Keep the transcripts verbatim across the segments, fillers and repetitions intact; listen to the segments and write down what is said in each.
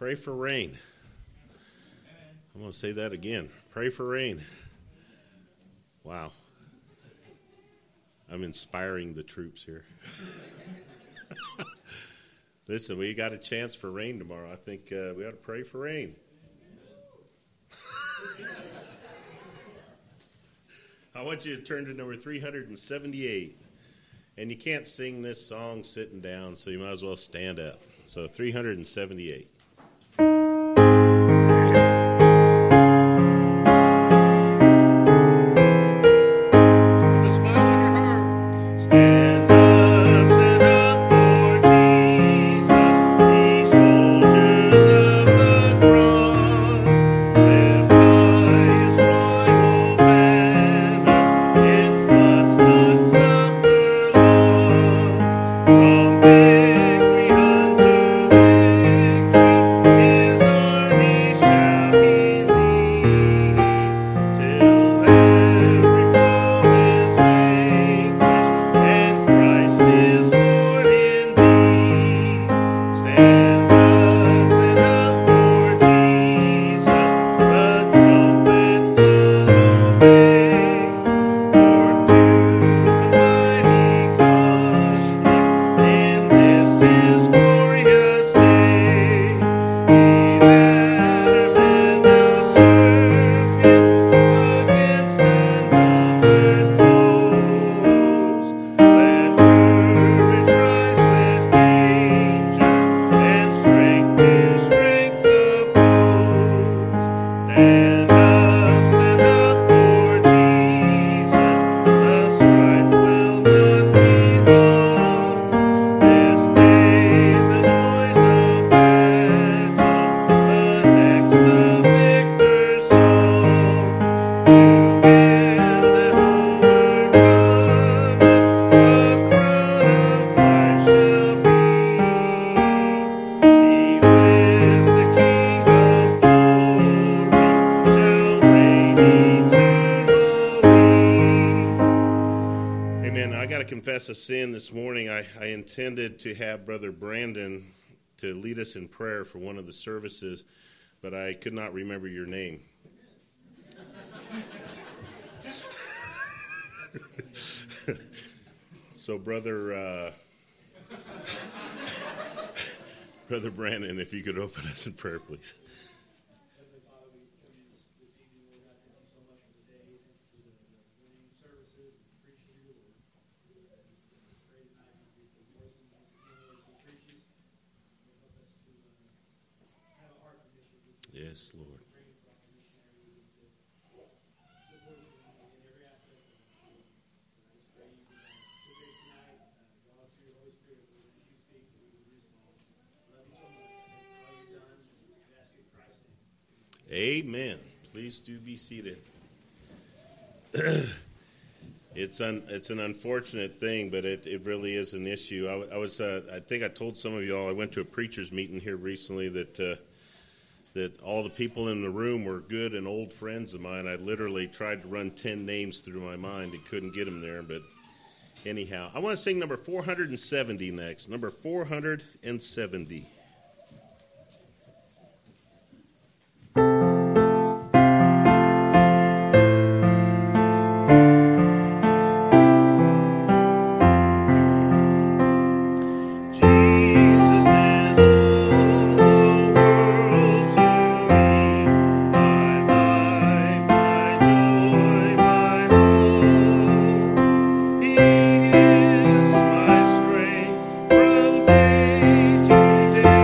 Pray for rain. I'm going to say that again. Pray for rain. Wow. I'm inspiring the troops here. Listen, we got a chance for rain tomorrow. I think uh, we ought to pray for rain. I want you to turn to number three hundred seventy-eight. And you can't sing this song sitting down, so you might as well stand up. So three hundred seventy-eight. A sin this morning. I, I intended to have Brother Brandon to lead us in prayer for one of the services, but I could not remember your name. So, Brother uh, Brother Brandon, if you could open us in prayer, please. Yes, Lord. Amen. Please do be seated. It's un, it's an unfortunate thing, but it, it really is an issue. I, I was uh, I think I told some of y'all I went to a preacher's meeting here recently that. Uh, that all the people in the room were good and old friends of mine. I literally tried to run ten names through my mind and couldn't get them there, but anyhow. I want to sing number four hundred seventy next. Number four hundred seventy. From day to day.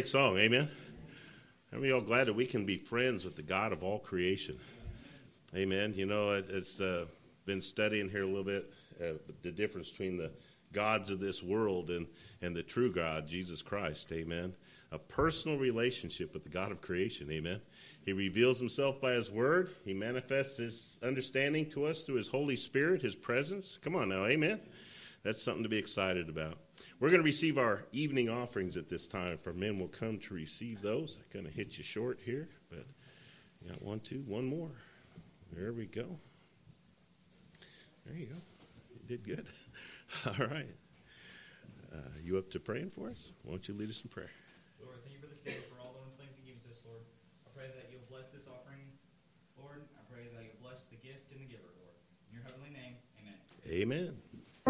great song, amen? Are we all glad that we can be friends with the God of all creation? Amen. You know, it's uh, been studying here a little bit uh, the difference between the gods of this world and, and the true God, Jesus Christ, amen? A personal relationship with the God of creation, amen? He reveals himself by his word. He manifests his understanding to us through his Holy Spirit, his presence. Come on now, amen? That's something to be excited about. We're going to receive our evening offerings at this time. If our men will come to receive those. I'm going to hit you short here, but you got one, two, one more. There we go. There you go. You did good. All right. Uh, you up to praying for us? Why don't you lead us in prayer? Lord, thank you for this day, for all the wonderful things you give to us, Lord. I pray that you'll bless this offering, Lord. I pray that you'll bless the gift and the giver, Lord. In your heavenly name, amen. Amen.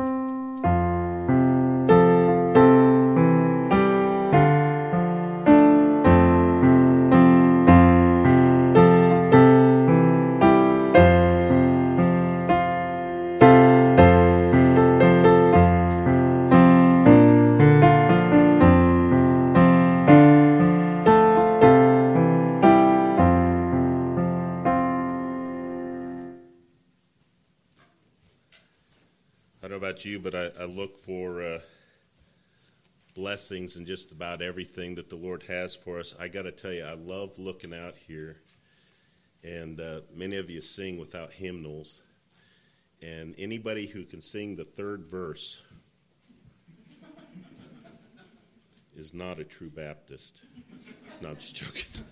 You, but I, I look for uh, blessings in just about everything that the Lord has for us. I got to tell you, I love looking out here, and uh, many of you sing without hymnals, and anybody who can sing the third verse is not a true Baptist. No, I'm just joking.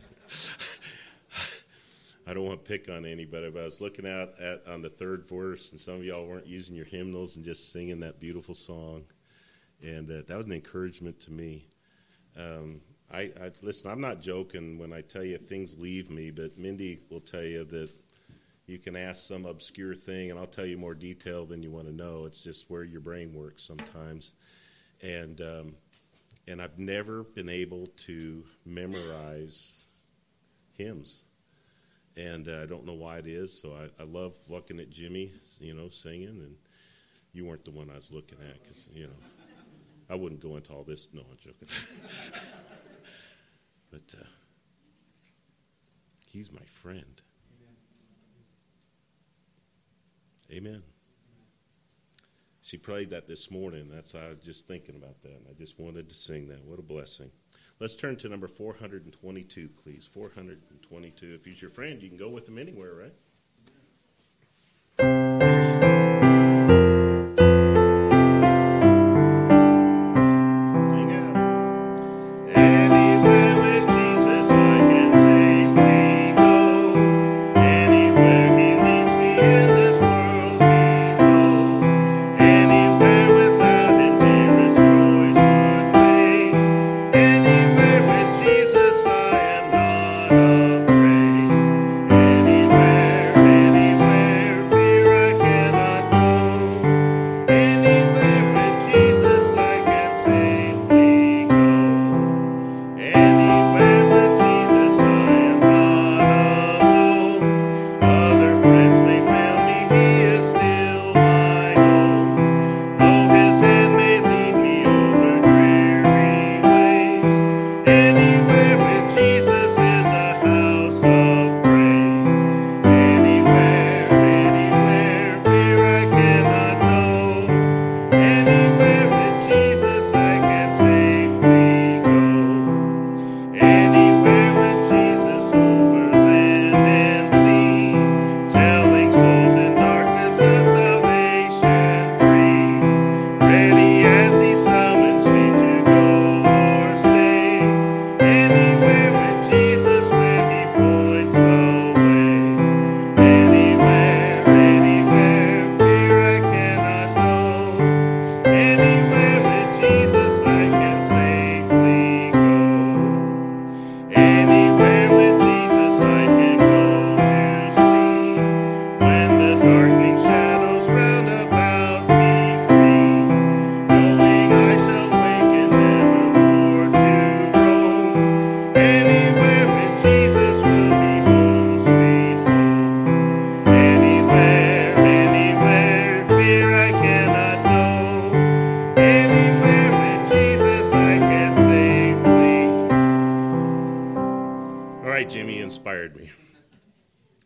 I don't want to pick on anybody, but I was looking out at on the third verse, and some of y'all weren't using your hymnals and just singing that beautiful song, and uh, that was an encouragement to me. Um, I, I listen. I'm not joking when I tell you things leave me, but Mindy will tell you that you can ask some obscure thing, and I'll tell you more detail than you want to know. It's just where your brain works sometimes, and um, and I've never been able to memorize hymns. And uh, I don't know why it is, so I, I love looking at Jimmy, you know, singing, and you weren't the one I was looking at, because, you know, I wouldn't go into all this. No, I'm joking. But uh, he's my friend. Amen. Amen. She played that this morning. That's I was just thinking about that, and I just wanted to sing that. What a blessing. Let's turn to number four hundred twenty-two, please. four hundred twenty-two. If he's your friend, you can go with him anywhere, right? Anywhere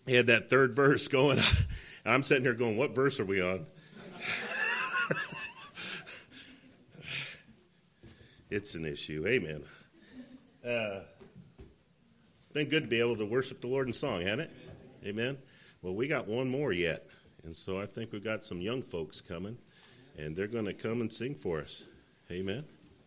he had that third verse going. I'm sitting here going, what verse are we on? It's an issue. Amen. Uh, it's been good to be able to worship the Lord in song, hasn't it? Amen. Well, we got one more yet. And so I think we've got some young folks coming, and they're going to come and sing for us. Amen.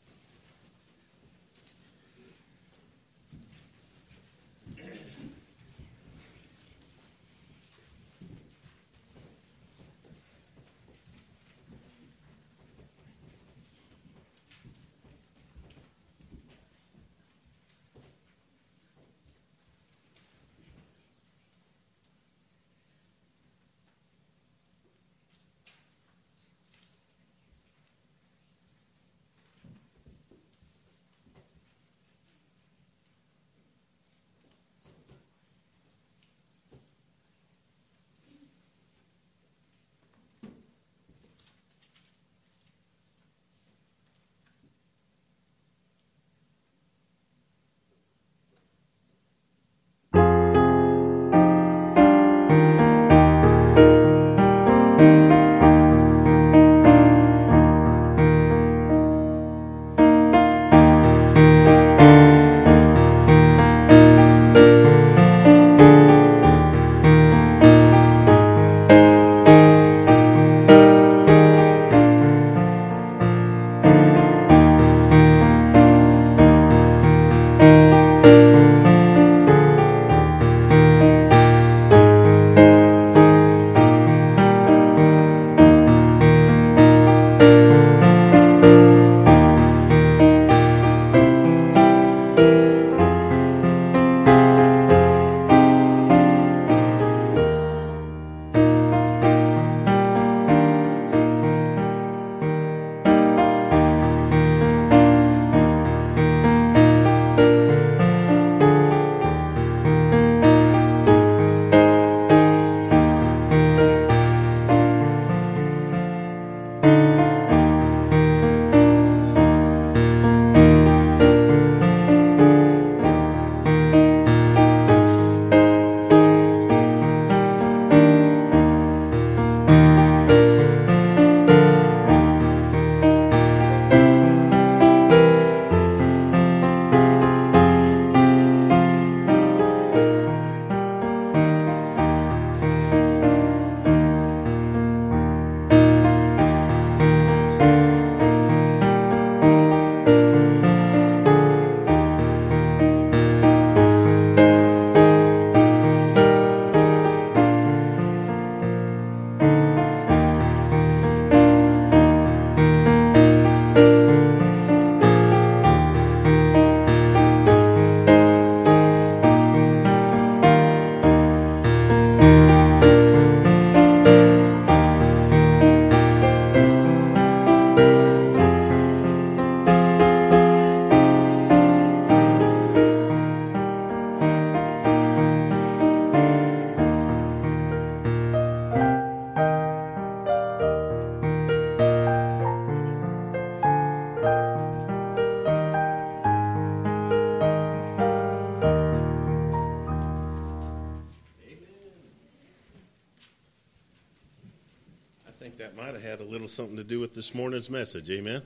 Something to do with this morning's message. Amen.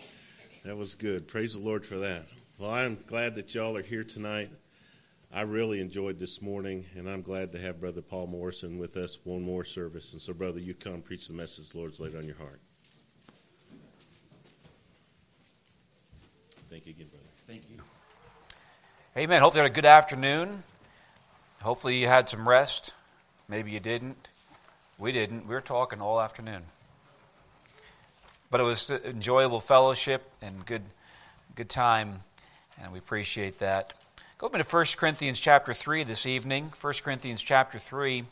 That was good. Praise the Lord for that. Well, I'm glad that y'all are here tonight. I really enjoyed this morning, and I'm glad to have Brother Paul Morrison with us one more service. And so, brother, you come preach the message the Lord's laid on your heart. Thank you again, brother. Thank you. Amen. Hopefully you had a good afternoon. Hopefully you had some rest. Maybe you didn't. We didn't. We were talking all afternoon. But it was enjoyable fellowship and good good time, and we appreciate that. Go open to First Corinthians chapter three this evening. First Corinthians chapter three.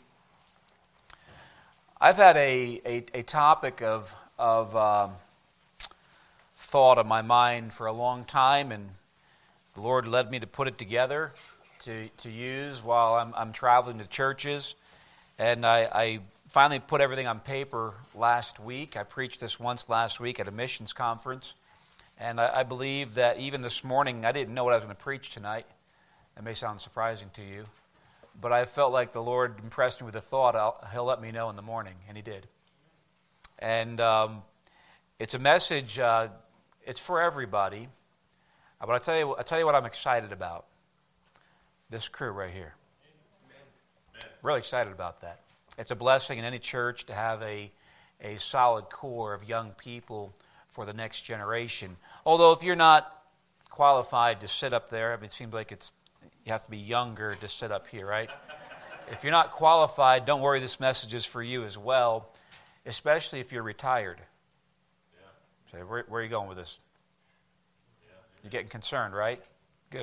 I've had a, a, a topic of, of um, thought on my mind for a long time, and the Lord led me to put it together to, to use while I'm, I'm traveling to churches. And I... I finally put everything on paper last week. I preached this once last week at a missions conference. And I, I believe that even this morning, I didn't know what I was going to preach tonight. That may sound surprising to you. but I felt like the Lord impressed me with a thought. I'll, he'll let me know in the morning, and he did. And um, it's a message, uh, it's for everybody, but I'll tell you, I'll tell you what I'm excited about. This crew right here. Amen. Really excited about that. It's a blessing in any church to have a, a solid core of young people for the next generation. Although if you're not qualified to sit up there, I mean, it seems like it's you have to be younger to sit up here, right? If you're not qualified, don't worry, this message is for you as well, especially if you're retired. Yeah. So where, where are you going with this? Yeah. You're getting concerned, right? Good.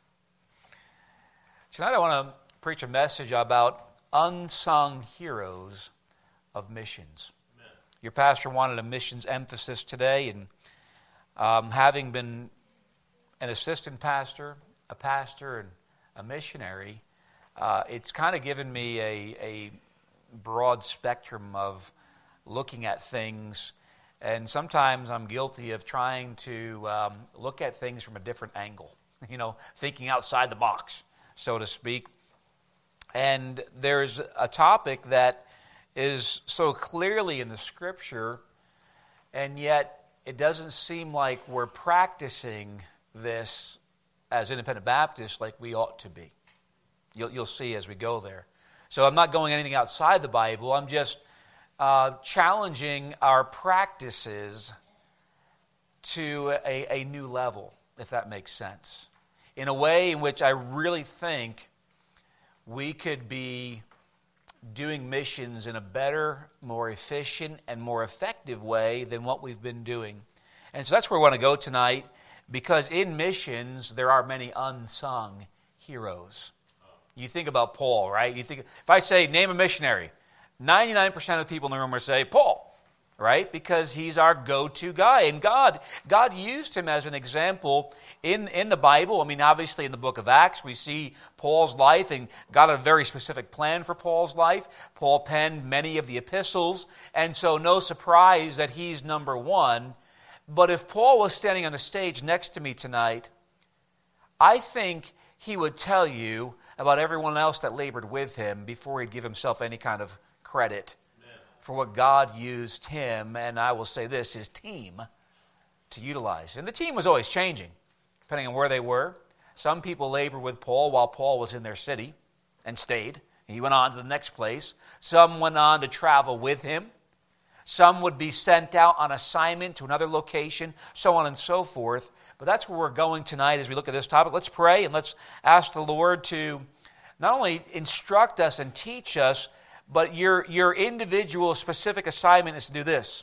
Tonight I want to preach a message about unsung heroes of missions. Amen. Your pastor wanted a missions emphasis today, and um, having been an assistant pastor, a pastor, and a missionary, uh, it's kind of given me a, a broad spectrum of looking at things, and sometimes I'm guilty of trying to um, look at things from a different angle, you know, thinking outside the box, so to speak. And there's a topic that is so clearly in the Scripture, and yet it doesn't seem like we're practicing this as independent Baptists like we ought to be. You'll, you'll see as we go there. So I'm not going anything outside the Bible. I'm just uh, challenging our practices to a, a new level, if that makes sense, in a way in which I really think we could be doing missions in a better, more efficient, and more effective way than what we've been doing. And so that's where we want to go tonight, because in missions there are many unsung heroes. You think about Paul, right? You think if I say name a missionary, ninety-nine percent of the people in the room will say Paul, right? Because he's our go-to guy. And God, God used him as an example in, in the Bible. I mean, obviously in the book of Acts, we see Paul's life, and God had a very specific plan for Paul's life. Paul penned many of the epistles, and so no surprise that he's number one. But if Paul was standing on the stage next to me tonight, I think he would tell you about everyone else that labored with him before he'd give himself any kind of credit for what God used him, and I will say this, his team, to utilize. And the team was always changing, depending on where they were. Some people labored with Paul while Paul was in their city and stayed. He went on to the next place. Some went on to travel with him. Some would be sent out on assignment to another location, so on and so forth. But that's where we're going tonight as we look at this topic. Let's pray and let's ask the Lord to not only instruct us and teach us, but your, your individual specific assignment is to do this.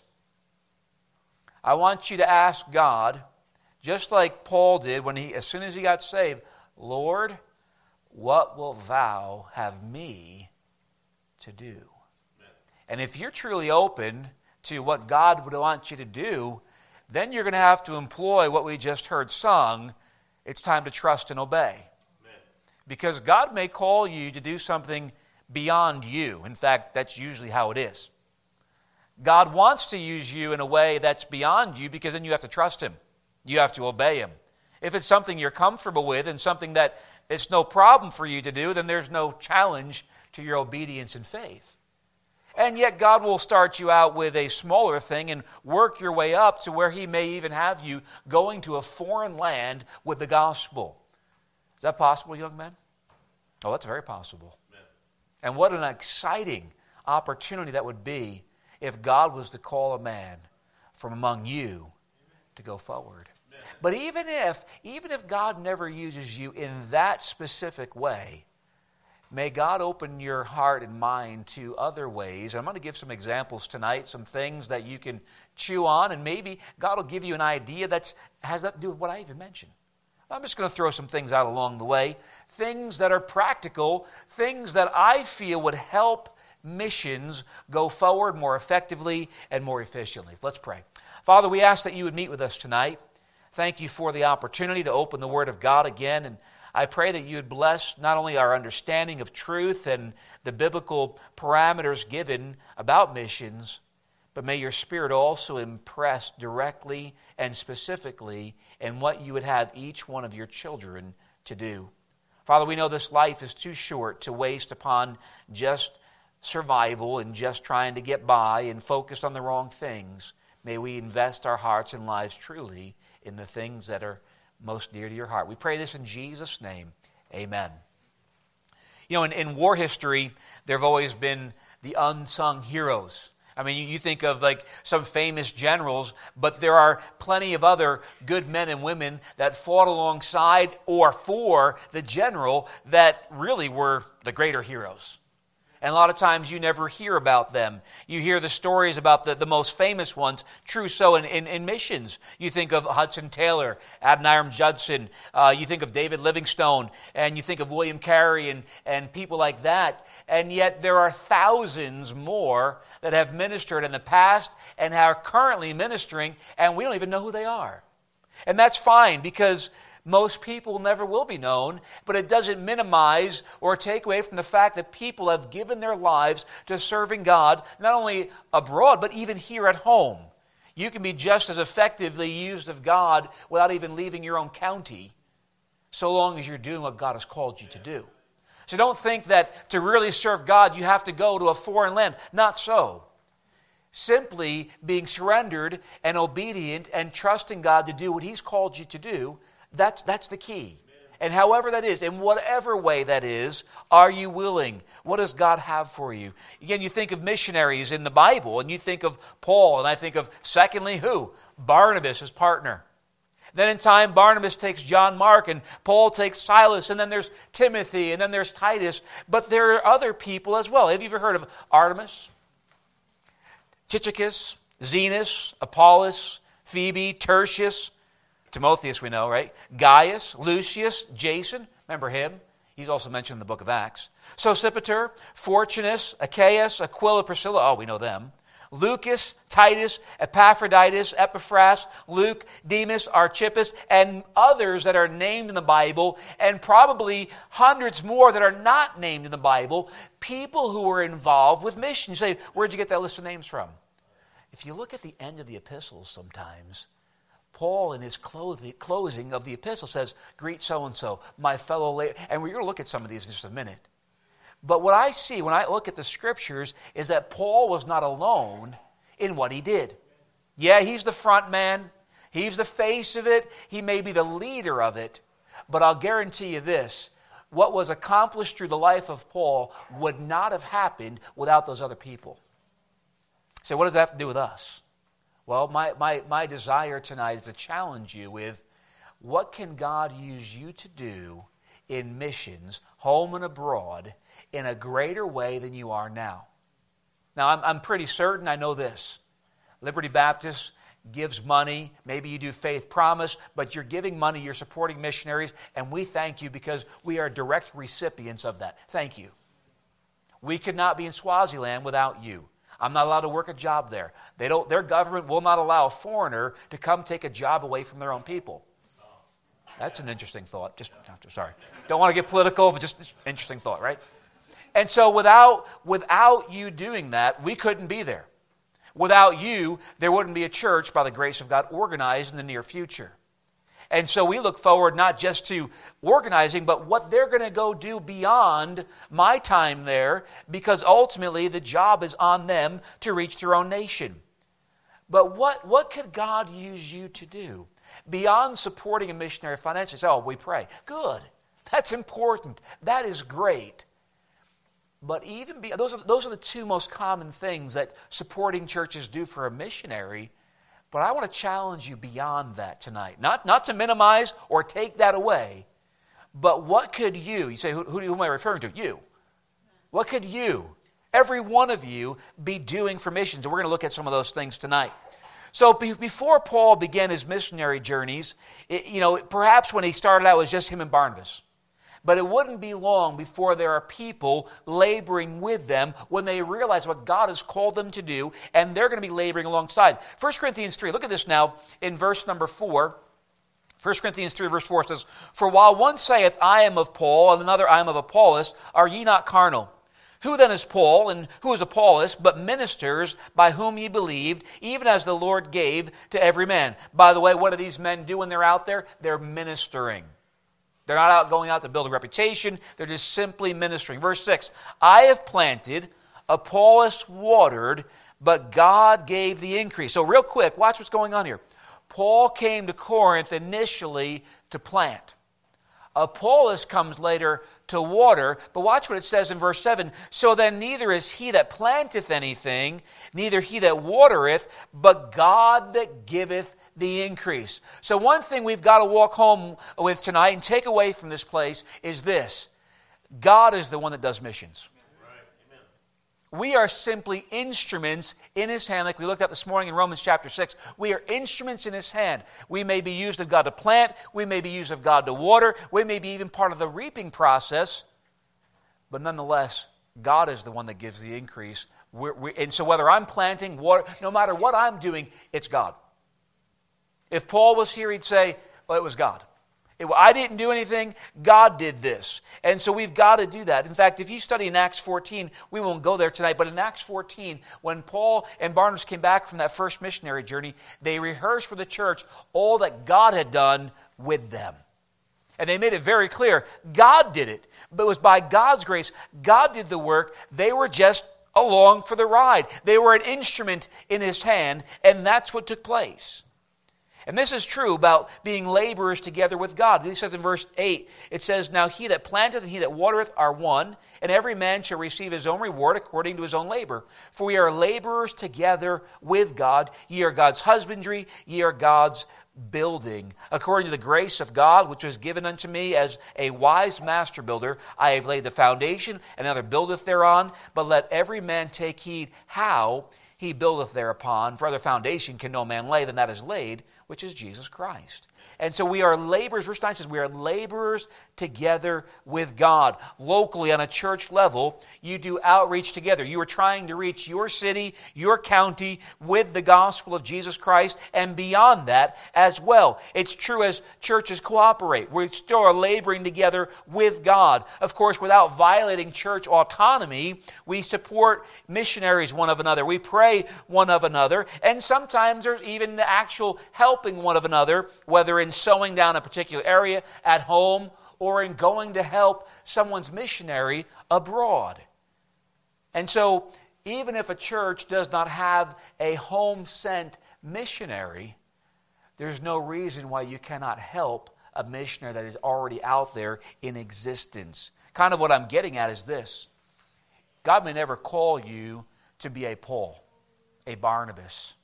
I want you to ask God, just like Paul did when he, as soon as he got saved, Lord, what will thou have me to do? Amen. And if you're truly open to what God would want you to do, then you're going to have to employ what we just heard sung. It's time to trust and obey. Amen. Because God may call you to do something beyond you. In fact, that's usually how it is. God wants to use you in a way that's beyond you, because then you have to trust Him. You have to obey Him. If it's something you're comfortable with and something that it's no problem for you to do, then there's no challenge to your obedience and faith. And yet God will start you out with a smaller thing and work your way up to where He may even have you going to a foreign land with the gospel. Is that possible, young men? Oh, that's very possible. And what an exciting opportunity that would be if God was to call a man from among you to go forward. Amen. But even if, even if God never uses you in that specific way, may God open your heart and mind to other ways. And I'm going to give some examples tonight, some things that you can chew on, and maybe God will give you an idea that has nothing to do with what I even mentioned. I'm just going to throw some things out along the way, things that are practical, things that I feel would help missions go forward more effectively and more efficiently. Let's pray. Father, we ask that you would meet with us tonight. Thank you for the opportunity to open the Word of God again, and I pray that you would bless not only our understanding of truth and the biblical parameters given about missions, but may your Spirit also impress directly and specifically in what you would have each one of your children to do. Father, we know this life is too short to waste upon just survival and just trying to get by and focused on the wrong things. May we invest our hearts and lives truly in the things that are most dear to your heart. We pray this in Jesus' name. Amen. You know, in, in war history, there have always been the unsung heroes. I mean, you, you think of like some famous generals, but there are plenty of other good men and women that fought alongside or for the general that really were the greater heroes. And a lot of times you never hear about them. You hear the stories about the, the most famous ones, true so in, in, in missions. You think of Hudson Taylor, Adoniram Judson, uh, you think of David Livingstone, and you think of William Carey and, and people like that. And yet there are thousands more that have ministered in the past and are currently ministering, and we don't even know who they are. And that's fine, because most people never will be known, but it doesn't minimize or take away from the fact that people have given their lives to serving God, not only abroad, but even here at home. You can be just as effectively used of God without even leaving your own county, so long as you're doing what God has called you to do. So don't think that to really serve God, you have to go to a foreign land. Not so. Simply being surrendered and obedient and trusting God to do what He's called you to do, That's that's the key. And however that is, in whatever way that is, are you willing? What does God have for you? Again, you think of missionaries in the Bible, and you think of Paul, and I think of, secondly, who? Barnabas, his partner. Then in time, Barnabas takes John Mark, and Paul takes Silas, and then there's Timothy, and then there's Titus. But there are other people as well. Have you ever heard of Artemis, Tychicus, Zenas, Apollos, Phoebe, Tertius, Timotheus we know, right? Gaius, Lucius, Jason, remember him? He's also mentioned in the book of Acts. Sosipater, Fortunus, Achaeus, Aquila, Priscilla, oh, we know them. Lucas, Titus, Epaphroditus, Epaphras, Luke, Demas, Archippus, and others that are named in the Bible, and probably hundreds more that are not named in the Bible, people who were involved with mission. You say, where'd you get that list of names from? If you look at the end of the epistles sometimes, Paul, in his closing of the epistle, says, greet so-and-so, my fellow laborer. And we're going to look at some of these in just a minute. But what I see when I look at the Scriptures is that Paul was not alone in what he did. Yeah, he's the front man. He's the face of it. He may be the leader of it. But I'll guarantee you this, what was accomplished through the life of Paul would not have happened without those other people. So what does that have to do with us? Well, my, my, my desire tonight is to challenge you with, what can God use you to do in missions, home and abroad, in a greater way than you are now? Now, I'm, I'm pretty certain I know this. Liberty Baptist gives money. Maybe you do Faith Promise, but you're giving money, you're supporting missionaries, and we thank you because we are direct recipients of that. Thank you. We could not be in Swaziland without you. I'm not allowed to work a job there. They don't. Their government will not allow a foreigner to come take a job away from their own people. That's an interesting thought. Just sorry, don't want to get political, but just an interesting thought, right? And so, without without you doing that, we couldn't be there. Without you, there wouldn't be a church, by the grace of God, organized in the near future. And so we look forward not just to organizing, but what they're going to go do beyond my time there, because ultimately the job is on them to reach their own nation. But what, what could God use you to do? Beyond supporting a missionary financially, say, oh, we pray. Good. That's important. That is great. But even be, those are, those are the two most common things that supporting churches do for a missionary. But I want to challenge you beyond that tonight. Not, not to minimize or take that away, but what could you, you say, who, who, who am I referring to? You. What could you, every one of you, be doing for missions? And we're going to look at some of those things tonight. So be, before Paul began his missionary journeys, it, you know, perhaps when he started out it was just him and Barnabas. But it wouldn't be long before there are people laboring with them when they realize what God has called them to do, and they're going to be laboring alongside. First Corinthians three, look at this now in verse number four. First Corinthians three, verse four says, for while one saith, I am of Paul, and another, I am of Apollos, are ye not carnal? Who then is Paul, and who is Apollos, but ministers by whom ye believed, even as the Lord gave to every man? By the way, what do these men do when they're out there? They're ministering. They're not out going out to build a reputation. They're just simply ministering. Verse six, I have planted, Apollos watered, but God gave the increase. So real quick, watch what's going on here. Paul came to Corinth initially to plant. Apollos comes later to water, but watch what it says in verse seven. So then neither is he that planteth anything, neither he that watereth, but God that giveth the increase. So one thing we've got to walk home with tonight and take away from this place is this. God is the one that does missions. We are simply instruments in His hand, like we looked at this morning in Romans chapter six. We are instruments in His hand. We may be used of God to plant. We may be used of God to water. We may be even part of the reaping process. But nonetheless, God is the one that gives the increase. We're, we, and so whether I'm planting, water, no matter what I'm doing, it's God. If Paul was here, he'd say, well, it was God. It, I didn't do anything. God did this. And so we've got to do that. In fact, if you study in Acts fourteen, we won't go there tonight, but in Acts fourteen, when Paul and Barnabas came back from that first missionary journey, they rehearsed for the church all that God had done with them. And they made it very clear, God did it. But it was by God's grace. God did the work. They were just along for the ride. They were an instrument in His hand, and that's what took place. And this is true about being laborers together with God. It says in verse eight, it says, Now he that planteth and he that watereth are one, and every man shall receive his own reward according to his own labor. For we are laborers together with God. Ye are God's husbandry, ye are God's building. According to the grace of God, which was given unto me as a wise master builder, I have laid the foundation, and another buildeth thereon. But let every man take heed how he buildeth thereupon. For other foundation can no man lay than that is laid, which is Jesus Christ. And so we are laborers, verse nine says, we are laborers together with God. Locally, on a church level, you do outreach together. You are trying to reach your city, your county, with the gospel of Jesus Christ, and beyond that as well. It's true as churches cooperate. We still are laboring together with God. Of course, without violating church autonomy, we support missionaries one of another. We pray one of another, and sometimes there's even the actual helping one of another, whether in sowing down a particular area at home or in going to help someone's missionary abroad. And so, even if a church does not have a home-sent missionary, there's no reason why you cannot help a missionary that is already out there in existence. Kind of what I'm getting at is this. God may never call you to be a Paul, a Barnabas,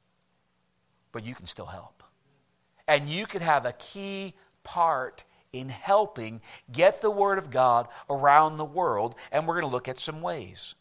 but you can still help. And you could have a key part in helping get the Word of God around the world, and we're going to look at some ways.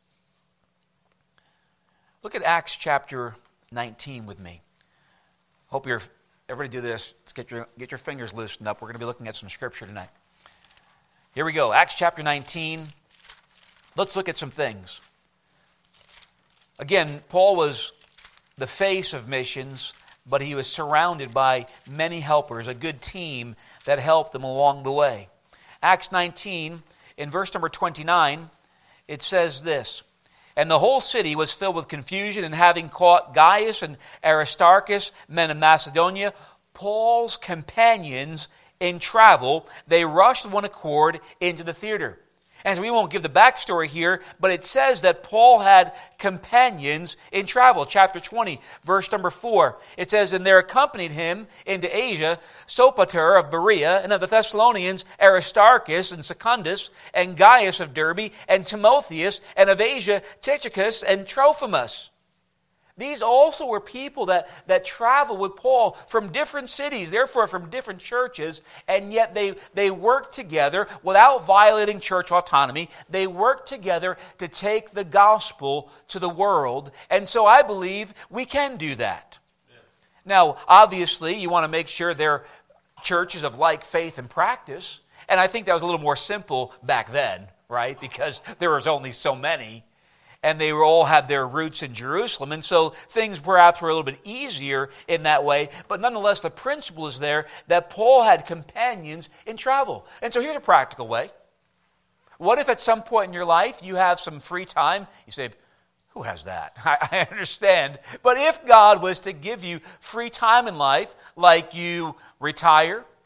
Look at Acts chapter nineteen with me. Hope you're everybody do this. Let's get your get your fingers loosened up. We're going to be looking at some scripture tonight. Here we go. Acts chapter nineteen. Let's look at some things. Again, Paul was the face of missions, but he was surrounded by many helpers, a good team that helped them along the way. Acts nineteen, in verse number twenty-nine, it says this, And the whole city was filled with confusion, and having caught Gaius and Aristarchus, men of Macedonia, Paul's companions in travel, they rushed with one accord into the theater. And so we won't give the backstory here, but it says that Paul had companions in travel. Chapter twenty, verse number four. It says, And there accompanied him into Asia Sopater of Berea, and of the Thessalonians Aristarchus and Secundus, and Gaius of Derbe, and Timotheus, and of Asia Tychicus and Trophimus. These also were people that, that traveled with Paul from different cities, therefore from different churches, and yet they, they worked together without violating church autonomy. They worked together to take the gospel to the world, and so I believe we can do that. Yeah. Now, obviously, you want to make sure they're churches of like faith and practice, and I think that was a little more simple back then, right? Because there was only so many. And they were all had their roots in Jerusalem. And so things perhaps were a little bit easier in that way. But nonetheless, the principle is there that Paul had companions in travel. And so here's a practical way. What if at some point in your life you have some free time? You say, who has that? I, I understand. But if God was to give you free time in life, like you retire,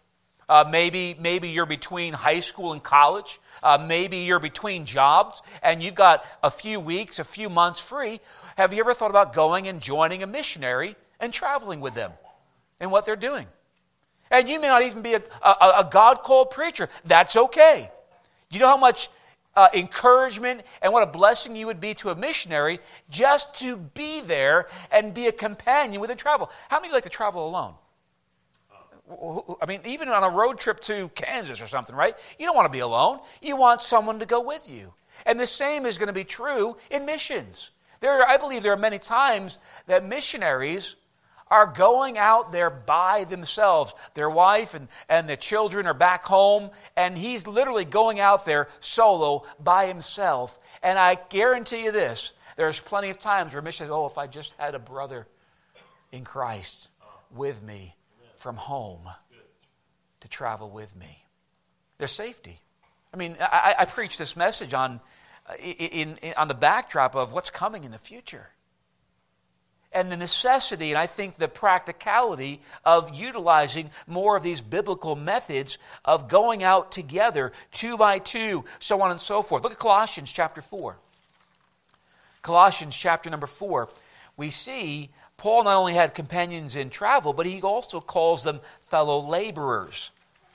Uh, maybe, maybe you're between high school and college. Uh, maybe you're between jobs and you've got a few weeks, a few months free. Have you ever thought about going and joining a missionary and traveling with them and what they're doing? And you may not even be a, a, a God-called preacher. That's okay. Do you know how much uh, encouragement and what a blessing you would be to a missionary just to be there and be a companion with a travel? How many of you like to travel alone? I mean, even on a road trip to Kansas or something, right? You don't want to be alone. You want someone to go with you. And the same is going to be true in missions. There, I believe there are many times that missionaries are going out there by themselves. Their wife and, and the children are back home, and he's literally going out there solo by himself. And I guarantee you this, there's plenty of times where missionaries, oh, if I just had a brother in Christ with me from home to travel with me. There's safety. I mean, I, I preach this message on, in, in, on the backdrop of what's coming in the future. And the necessity, and I think the practicality of utilizing more of these biblical methods of going out together, two by two, so on and so forth. Look at Colossians chapter four. Colossians chapter number four. We see Paul not only had companions in travel, but he also calls them fellow laborers.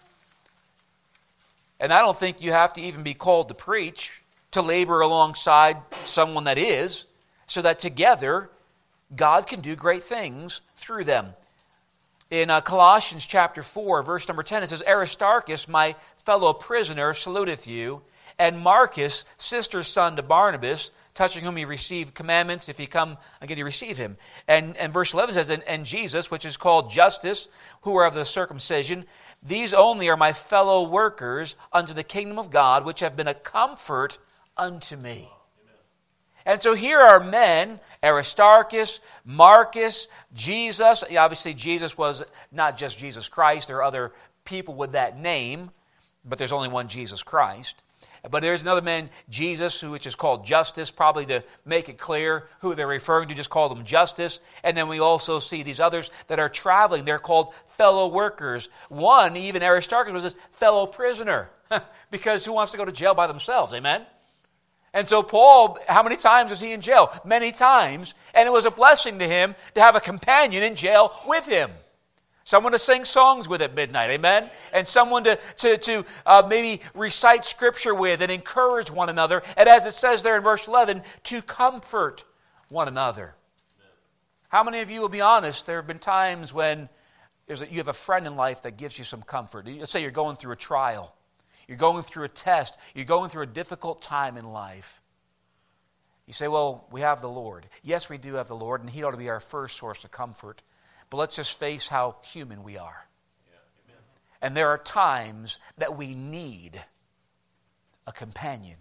And I don't think you have to even be called to preach to labor alongside someone that is, so that together God can do great things through them. In uh, Colossians chapter four, verse number ten, it says, Aristarchus, my fellow prisoner, saluteth you, and Marcus, sister's son to Barnabas, touching whom he received commandments, if he come again, he receive him. And, and verse eleven says, and, and Jesus, which is called Justus, who are of the circumcision, these only are my fellow workers unto the kingdom of God, which have been a comfort unto me. And so here are men, Aristarchus, Marcus, Jesus. Obviously, Jesus was not just Jesus Christ. There are other people with that name, but there's only one Jesus Christ. But there's another man, Jesus, who which is called Justus, probably to make it clear who they're referring to, just call them Justus. And then we also see these others that are traveling. They're called fellow workers. One, even Aristarchus, was a fellow prisoner, because who wants to go to jail by themselves, amen? And so Paul, how many times was he in jail? Many times. And it was a blessing to him to have a companion in jail with him. Someone to sing songs with at midnight, amen? And someone to, to, to uh, maybe recite Scripture with and encourage one another. And as it says there in verse eleven, to comfort one another. How many of you will be honest, there have been times when there's a, you have a friend in life that gives you some comfort. Let's say you're going through a trial. You're going through a test. You're going through a difficult time in life. You say, well, we have the Lord. Yes, we do have the Lord, and He ought to be our first source of comfort. But let's just face how human we are. Yeah, and there are times that we need a companion.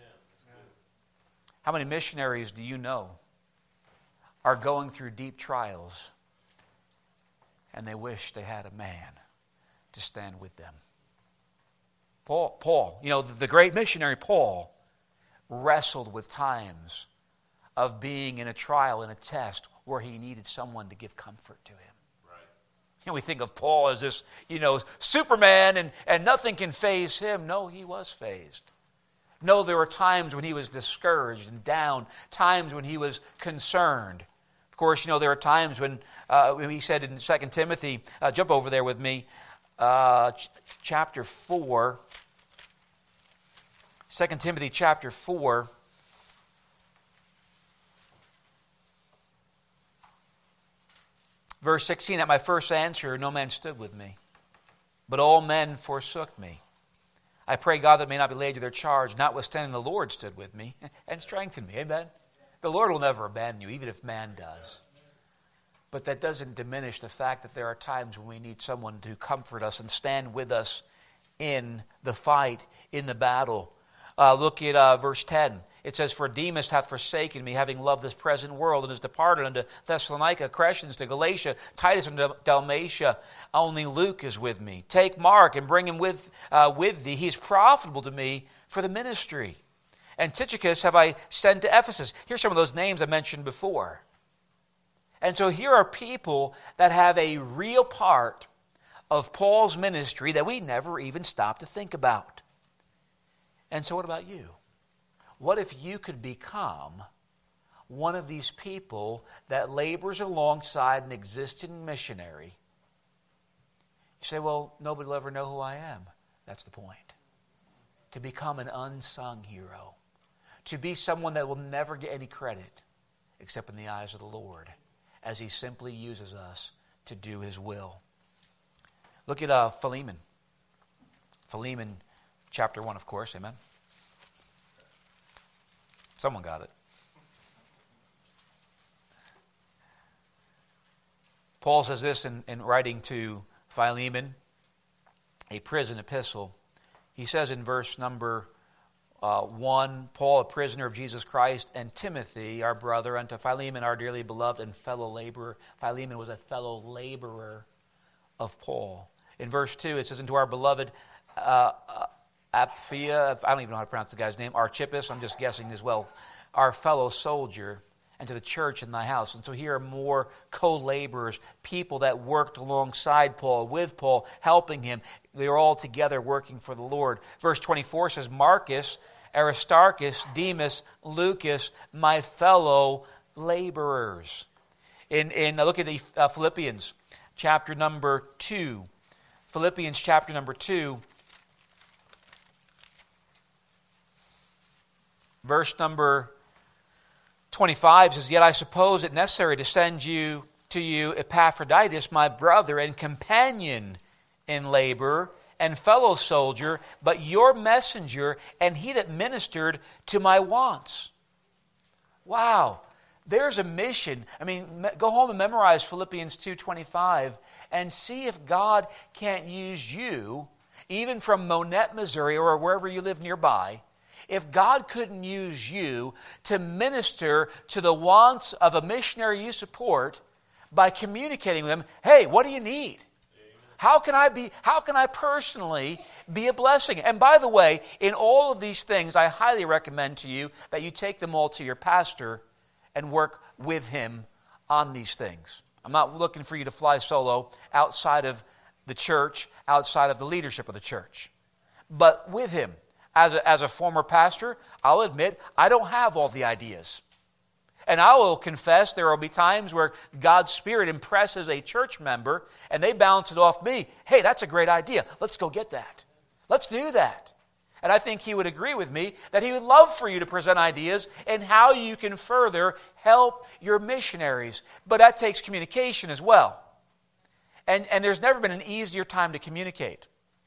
How many missionaries do you know are going through deep trials and they wish they had a man to stand with them? Paul, Paul, you know, the great missionary Paul wrestled with times of being in a trial, in a test, where he needed someone to give comfort to him. Right. You know, we think of Paul as this, you know, Superman and, and nothing can faze him. No, he was fazed. No, there were times when he was discouraged and down, times when he was concerned. Of course, you know, there are times when, uh, when he said in Second Timothy, uh, jump over there with me, uh, ch- chapter four, Second Timothy chapter four, verse sixteen, at my first answer, no man stood with me, but all men forsook me. I pray God that may not be laid to their charge, notwithstanding the Lord stood with me and strengthened me. Amen? The Lord will never abandon you, even if man does. But that doesn't diminish the fact that there are times when we need someone to comfort us and stand with us in the fight, in the battle. Uh, look at uh, verse ten. It says, for Demas hath forsaken me, having loved this present world, and is departed unto Thessalonica, Crescens to Galatia, Titus unto Dalmatia. Only Luke is with me. Take Mark and bring him with, uh, with thee. He is profitable to me for the ministry. And Tychicus have I sent to Ephesus. Here's some of those names I mentioned before. And so here are people that have a real part of Paul's ministry that we never even stop to think about. And so what about you? What if you could become one of these people that labors alongside an existing missionary? You say, well, nobody will ever know who I am. That's the point. To become an unsung hero. To be someone that will never get any credit except in the eyes of the Lord, as He simply uses us to do His will. Look at uh, Philemon. Philemon chapter one, of course. Amen. Someone got it. Paul says this in, in writing to Philemon, a prison epistle. He says in verse number uh, one, Paul, a prisoner of Jesus Christ, and Timothy, our brother, unto Philemon, our dearly beloved and fellow laborer. Philemon was a fellow laborer of Paul. In verse two, it says, unto our beloved uh, uh, Apphia, I don't even know how to pronounce the guy's name, Archippus, I'm just guessing as well, our fellow soldier, and to the church in thy house. And so here are more co-laborers, people that worked alongside Paul, with Paul, helping him. They were all together working for the Lord. Verse twenty-four says, Marcus, Aristarchus, Demas, Lucas, my fellow laborers. In, in look at the, uh, Philippians chapter number two. Philippians chapter number two. Verse number twenty-five says, Yet I suppose it necessary to send you to you Epaphroditus, my brother and companion in labor and fellow soldier, but your messenger and he that ministered to my wants. Wow, there's a mission. I mean, go home and memorize Philippians two twenty-five and see if God can't use you, even from Monette, Missouri, or wherever you live nearby. If God couldn't use you to minister to the wants of a missionary you support by communicating with them, hey, what do you need? How can I be, how can I personally be a blessing? And by the way, in all of these things, I highly recommend to you that you take them all to your pastor and work with him on these things. I'm not looking for you to fly solo outside of the church, outside of the leadership of the church. But with him. As a, as a former pastor, I'll admit I don't have all the ideas. And I will confess there will be times where God's Spirit impresses a church member and they bounce it off me. Hey, that's a great idea. Let's go get that. Let's do that. And I think he would agree with me that he would love for you to present ideas and how you can further help your missionaries. But that takes communication as well. And, and there's never been an easier time to communicate.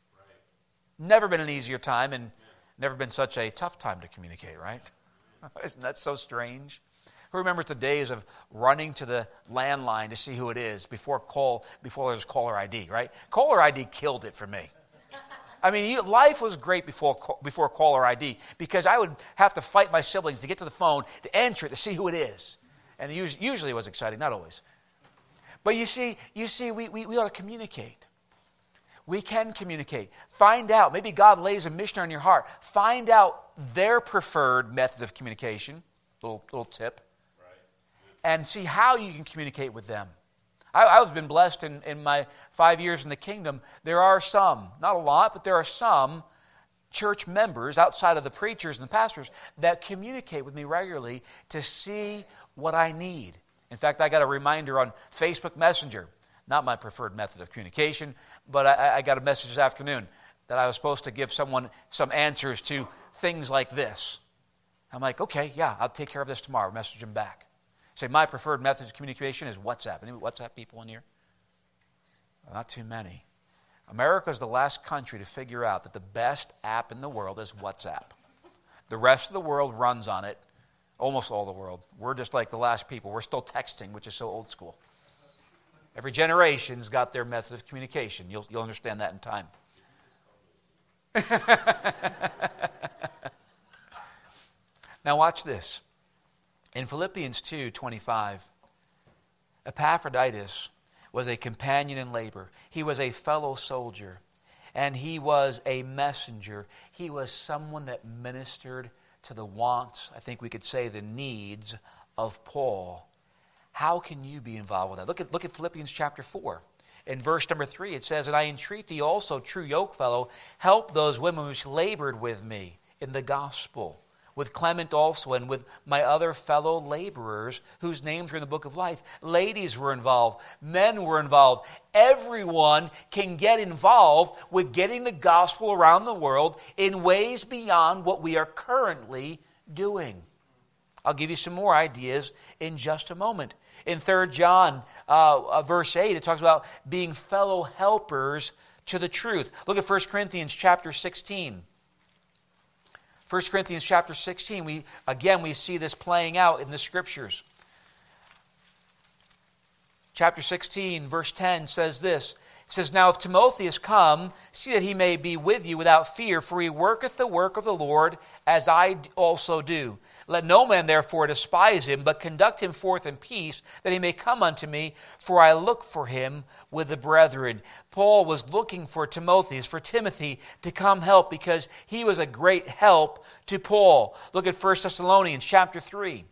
Never been an easier time, and never been such a tough time to communicate, right? Isn't that so strange? Who remembers the days of running to the landline to see who it is before call before there's caller I D, right? Caller I D killed it for me. I mean, you, life was great before before caller I D because I would have to fight my siblings to get to the phone, to answer it, to see who it is. And usually, usually it was exciting, not always. But you see, you see, we, we, we ought to communicate. We can communicate. Find out. Maybe God lays a missionary on your heart. Find out their preferred method of communication. Little little tip. Right. And see how you can communicate with them. I, I've been blessed in, in my five years in the kingdom. There are some, not a lot, but there are some church members outside of the preachers and the pastors that communicate with me regularly to see what I need. In fact, I got a reminder on Facebook Messenger. Not my preferred method of communication, but I, I got a message this afternoon that I was supposed to give someone some answers to things like this. I'm like, okay, yeah, I'll take care of this tomorrow. Message him back. Say, my preferred method of communication is WhatsApp. Any WhatsApp people in here? Well, not too many. America is the last country to figure out that the best app in the world is WhatsApp. The rest of the world runs on it, almost all the world. We're just like the last people. We're still texting, which is so old school. Every generation's got their method of communication. You'll, you'll understand that in time. Now watch this. In Philippians two twenty-five, Epaphroditus was a companion in labor. He was a fellow soldier. And he was a messenger. He was someone that ministered to the wants, I think we could say the needs of Paul. How can you be involved with that? Look at, look at Philippians chapter four. In verse number three, it says, "And I entreat thee also, true yokefellow, help those women which labored with me in the gospel, with Clement also, and with my other fellow laborers, whose names are in the book of life." Ladies were involved. Men were involved. Everyone can get involved with getting the gospel around the world in ways beyond what we are currently doing. I'll give you some more ideas in just a moment. In Third John, uh, uh, verse eight, it talks about being fellow helpers to the truth. Look at First Corinthians chapter sixteen. First Corinthians chapter sixteen, we again, we see this playing out in the Scriptures. Chapter sixteen, verse ten says this. It says, "Now if Timotheus come, see that he may be with you without fear, for he worketh the work of the Lord, as I also do. Let no man therefore despise him, but conduct him forth in peace, that he may come unto me, for I look for him with the brethren." Paul was looking for Timotheus, for Timothy, to come help, because he was a great help to Paul. Look at First Thessalonians chapter three.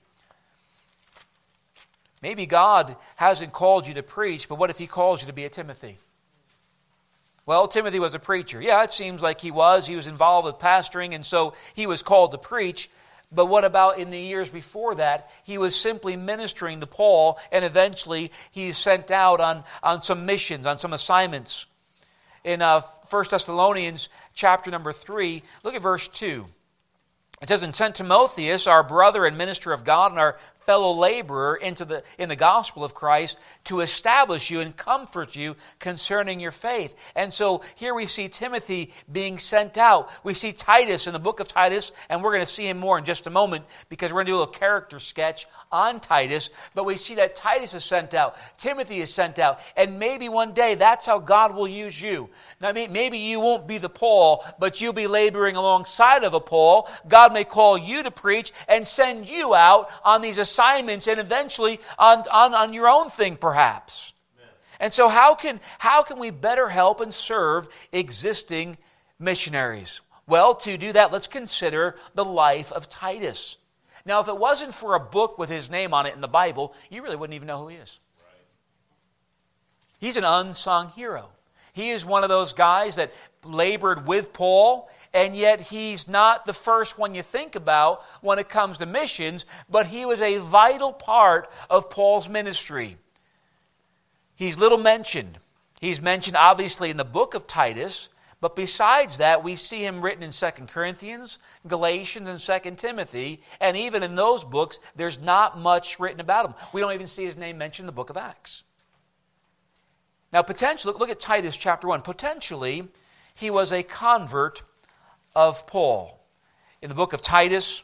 Maybe God hasn't called you to preach, but what if he calls you to be a Timothy? Well, Timothy was a preacher. Yeah, it seems like he was. He was involved with pastoring, and so he was called to preach. But what about in the years before that? He was simply ministering to Paul, and eventually he's sent out on, on some missions, on some assignments. In uh, First Thessalonians chapter number three, look at verse two. It says, "And sent Timotheus, our brother and minister of God, and our fellow laborer into the in the gospel of Christ, to establish you and comfort you concerning your faith." And so here we see Timothy being sent out. We see Titus in the book of Titus, and we're going to see him more in just a moment, because we're going to do a little character sketch on Titus. But we see that Titus is sent out, Timothy is sent out, and maybe one day that's how God will use you. Now, maybe you won't be the Paul, but you'll be laboring alongside of a Paul. God may call you to preach and send you out on these assignments, and eventually on, on, on your own thing, perhaps. Amen. And so how can, how can we better help and serve existing missionaries? Well, to do that, let's consider the life of Titus. Now, if it wasn't for a book with his name on it in the Bible, you really wouldn't even know who he is. Right. He's an unsung hero. He is one of those guys that labored with Paul, and yet he's not the first one you think about when it comes to missions, but he was a vital part of Paul's ministry. He's little mentioned. He's mentioned obviously in the book of Titus, but besides that, we see him written in Second Corinthians, Galatians, and Second Timothy, and even in those books, there's not much written about him. We don't even see his name mentioned in the book of Acts. Now, potentially, look at Titus chapter one. Potentially, he was a convert of Paul. In the book of Titus,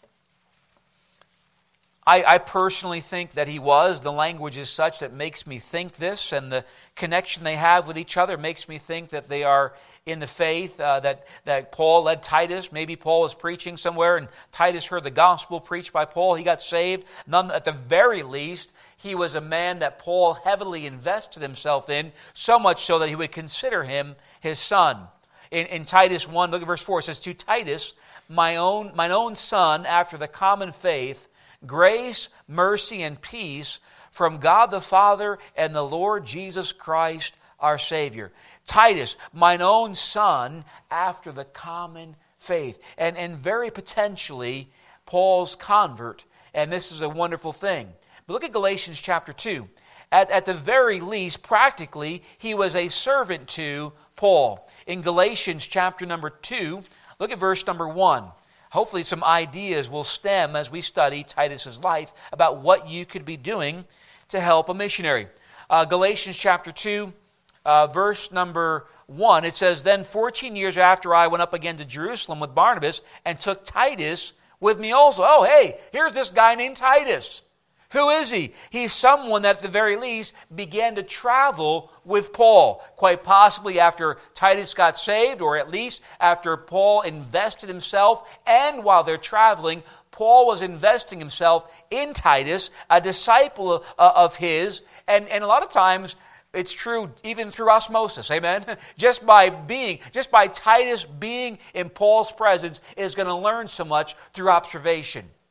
I, I personally think that he was. The language is such that makes me think this, and the connection they have with each other makes me think that they are in the faith, uh, that, that Paul led Titus. Maybe Paul was preaching somewhere, and Titus heard the gospel preached by Paul. He got saved. None, at the very least, he was a man that Paul heavily invested himself in, so much so that he would consider him his son. In, in Titus one, look at verse four, it says, "To Titus, my own, mine own son, after the common faith, grace, mercy, and peace from God the Father and the Lord Jesus Christ our Savior." Titus, mine own son, after the common faith. And, and very potentially, Paul's convert. And this is a wonderful thing. But look at Galatians chapter two. At, at the very least, practically, he was a servant to Paul. In Galatians chapter number two, look at verse number one. Hopefully some ideas will stem as we study Titus's life about what you could be doing to help a missionary. Uh, Galatians chapter two, uh, verse number one, it says, "Then fourteen years after I went up again to Jerusalem with Barnabas and took Titus with me also." Oh, hey, here's this guy named Titus. Who is he? He's someone that at the very least began to travel with Paul, quite possibly after Titus got saved, or at least after Paul invested himself. And while they're traveling, Paul was investing himself in Titus, a disciple of, uh, of his. And, and a lot of times, it's true even through osmosis, amen? Just by being, just by Titus being in Paul's presence is going to learn so much through observation.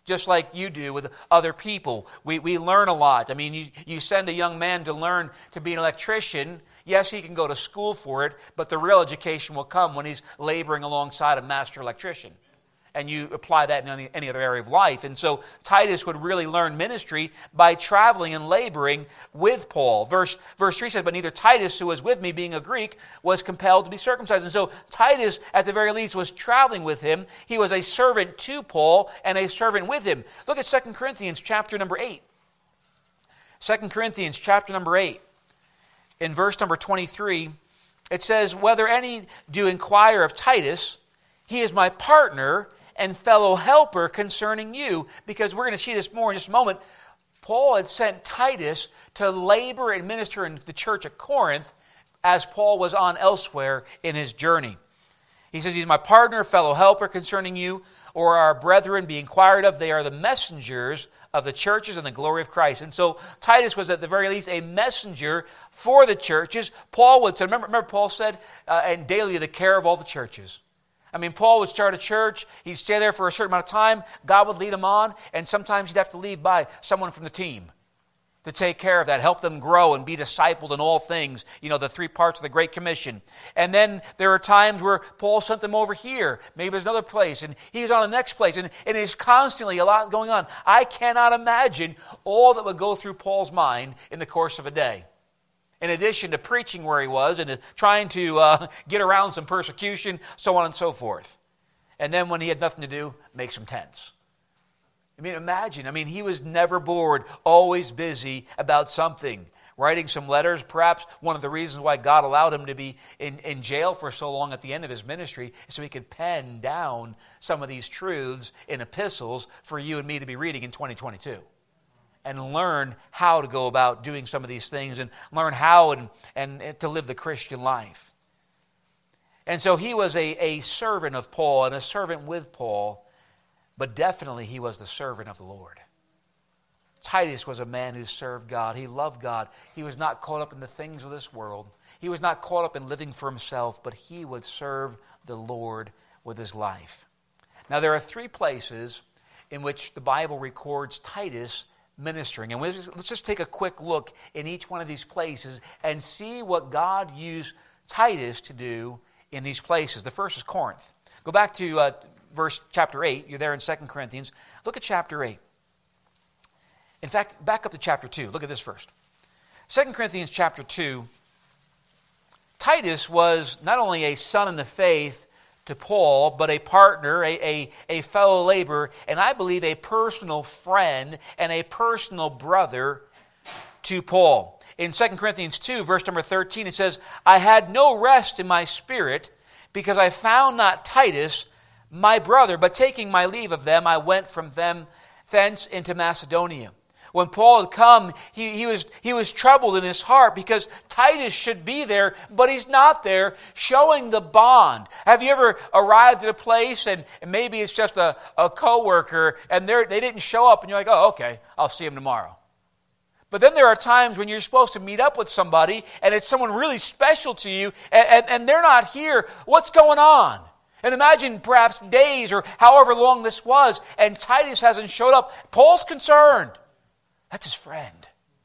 just like you do with other people. We, we learn a lot. I mean, you, you send a young man to learn to be an electrician. Yes, he can go to school for it, but the real education will come when he's laboring alongside a master electrician. And you apply that in any, any other area of life. And so Titus would really learn ministry by traveling and laboring with Paul. Verse, verse three says, but neither Titus, who was with me, being a Greek, was compelled to be circumcised. And so Titus, at the very least, was traveling with him. He was a servant to Paul and a servant with him. Look at Second Corinthians chapter number eight. Second Corinthians chapter number eight. In verse number twenty-three, it says, whether any do inquire of Titus, he is my partner and fellow helper concerning you, because we're going to see this more in just a moment. Paul had sent Titus to labor and minister in the church at Corinth as Paul was on elsewhere in his journey. He says, he's my partner, fellow helper concerning you, or our brethren be inquired of. They are the messengers of the churches and the glory of Christ. And so Titus was at the very least a messenger for the churches. Paul would say, remember, remember Paul said, uh, and daily the care of all the churches. I mean, Paul would start a church, he'd stay there for a certain amount of time, God would lead him on, and sometimes he'd have to leave by someone from the team to take care of that, help them grow and be discipled in all things, you know, the three parts of the Great Commission. And then there are times where Paul sent them over here, maybe there's another place, and he was on the next place, and, and there's constantly a lot going on. I cannot imagine all that would go through Paul's mind in the course of a day. In addition to preaching where he was and to trying to uh, get around some persecution, so on and so forth. And then when he had nothing to do, make some tents. I mean, imagine. I mean, he was never bored, always busy about something. Writing some letters, perhaps one of the reasons why God allowed him to be in, in jail for so long at the end of his ministry is so he could pen down some of these truths in epistles for you and me to be reading in twenty twenty-two. And learn how to go about doing some of these things and learn how and, and, and to live the Christian life. And so he was a, a servant of Paul and a servant with Paul, but definitely he was the servant of the Lord. Titus was a man who served God. He loved God. He was not caught up in the things of this world. He was not caught up in living for himself, but he would serve the Lord with his life. Now there are three places in which the Bible records Titus ministering. And let's just take a quick look in each one of these places and see what God used Titus to do in these places. The first is Corinth. Go back to uh, verse chapter eight. You're there in Second Corinthians. Look at chapter eight. In fact, back up to chapter two. Look at this first. Second Corinthians chapter two. Titus was not only a son in the faith to Paul, but a partner, a, a, a fellow laborer, and I believe a personal friend and a personal brother to Paul. In Second Corinthians two, verse number thirteen, it says, I had no rest in my spirit, because I found not Titus, my brother, but taking my leave of them, I went from them thence into Macedonia. When Paul had come, he, he, was, he was troubled in his heart because Titus should be there, but he's not there, showing the bond. Have you ever arrived at a place and, and maybe it's just a, a co-worker and they didn't show up and you're like, oh, okay, I'll see him tomorrow. But then there are times when you're supposed to meet up with somebody and it's someone really special to you and, and, and they're not here. What's going on? And imagine perhaps days or however long this was and Titus hasn't showed up. Paul's concerned. That's his friend.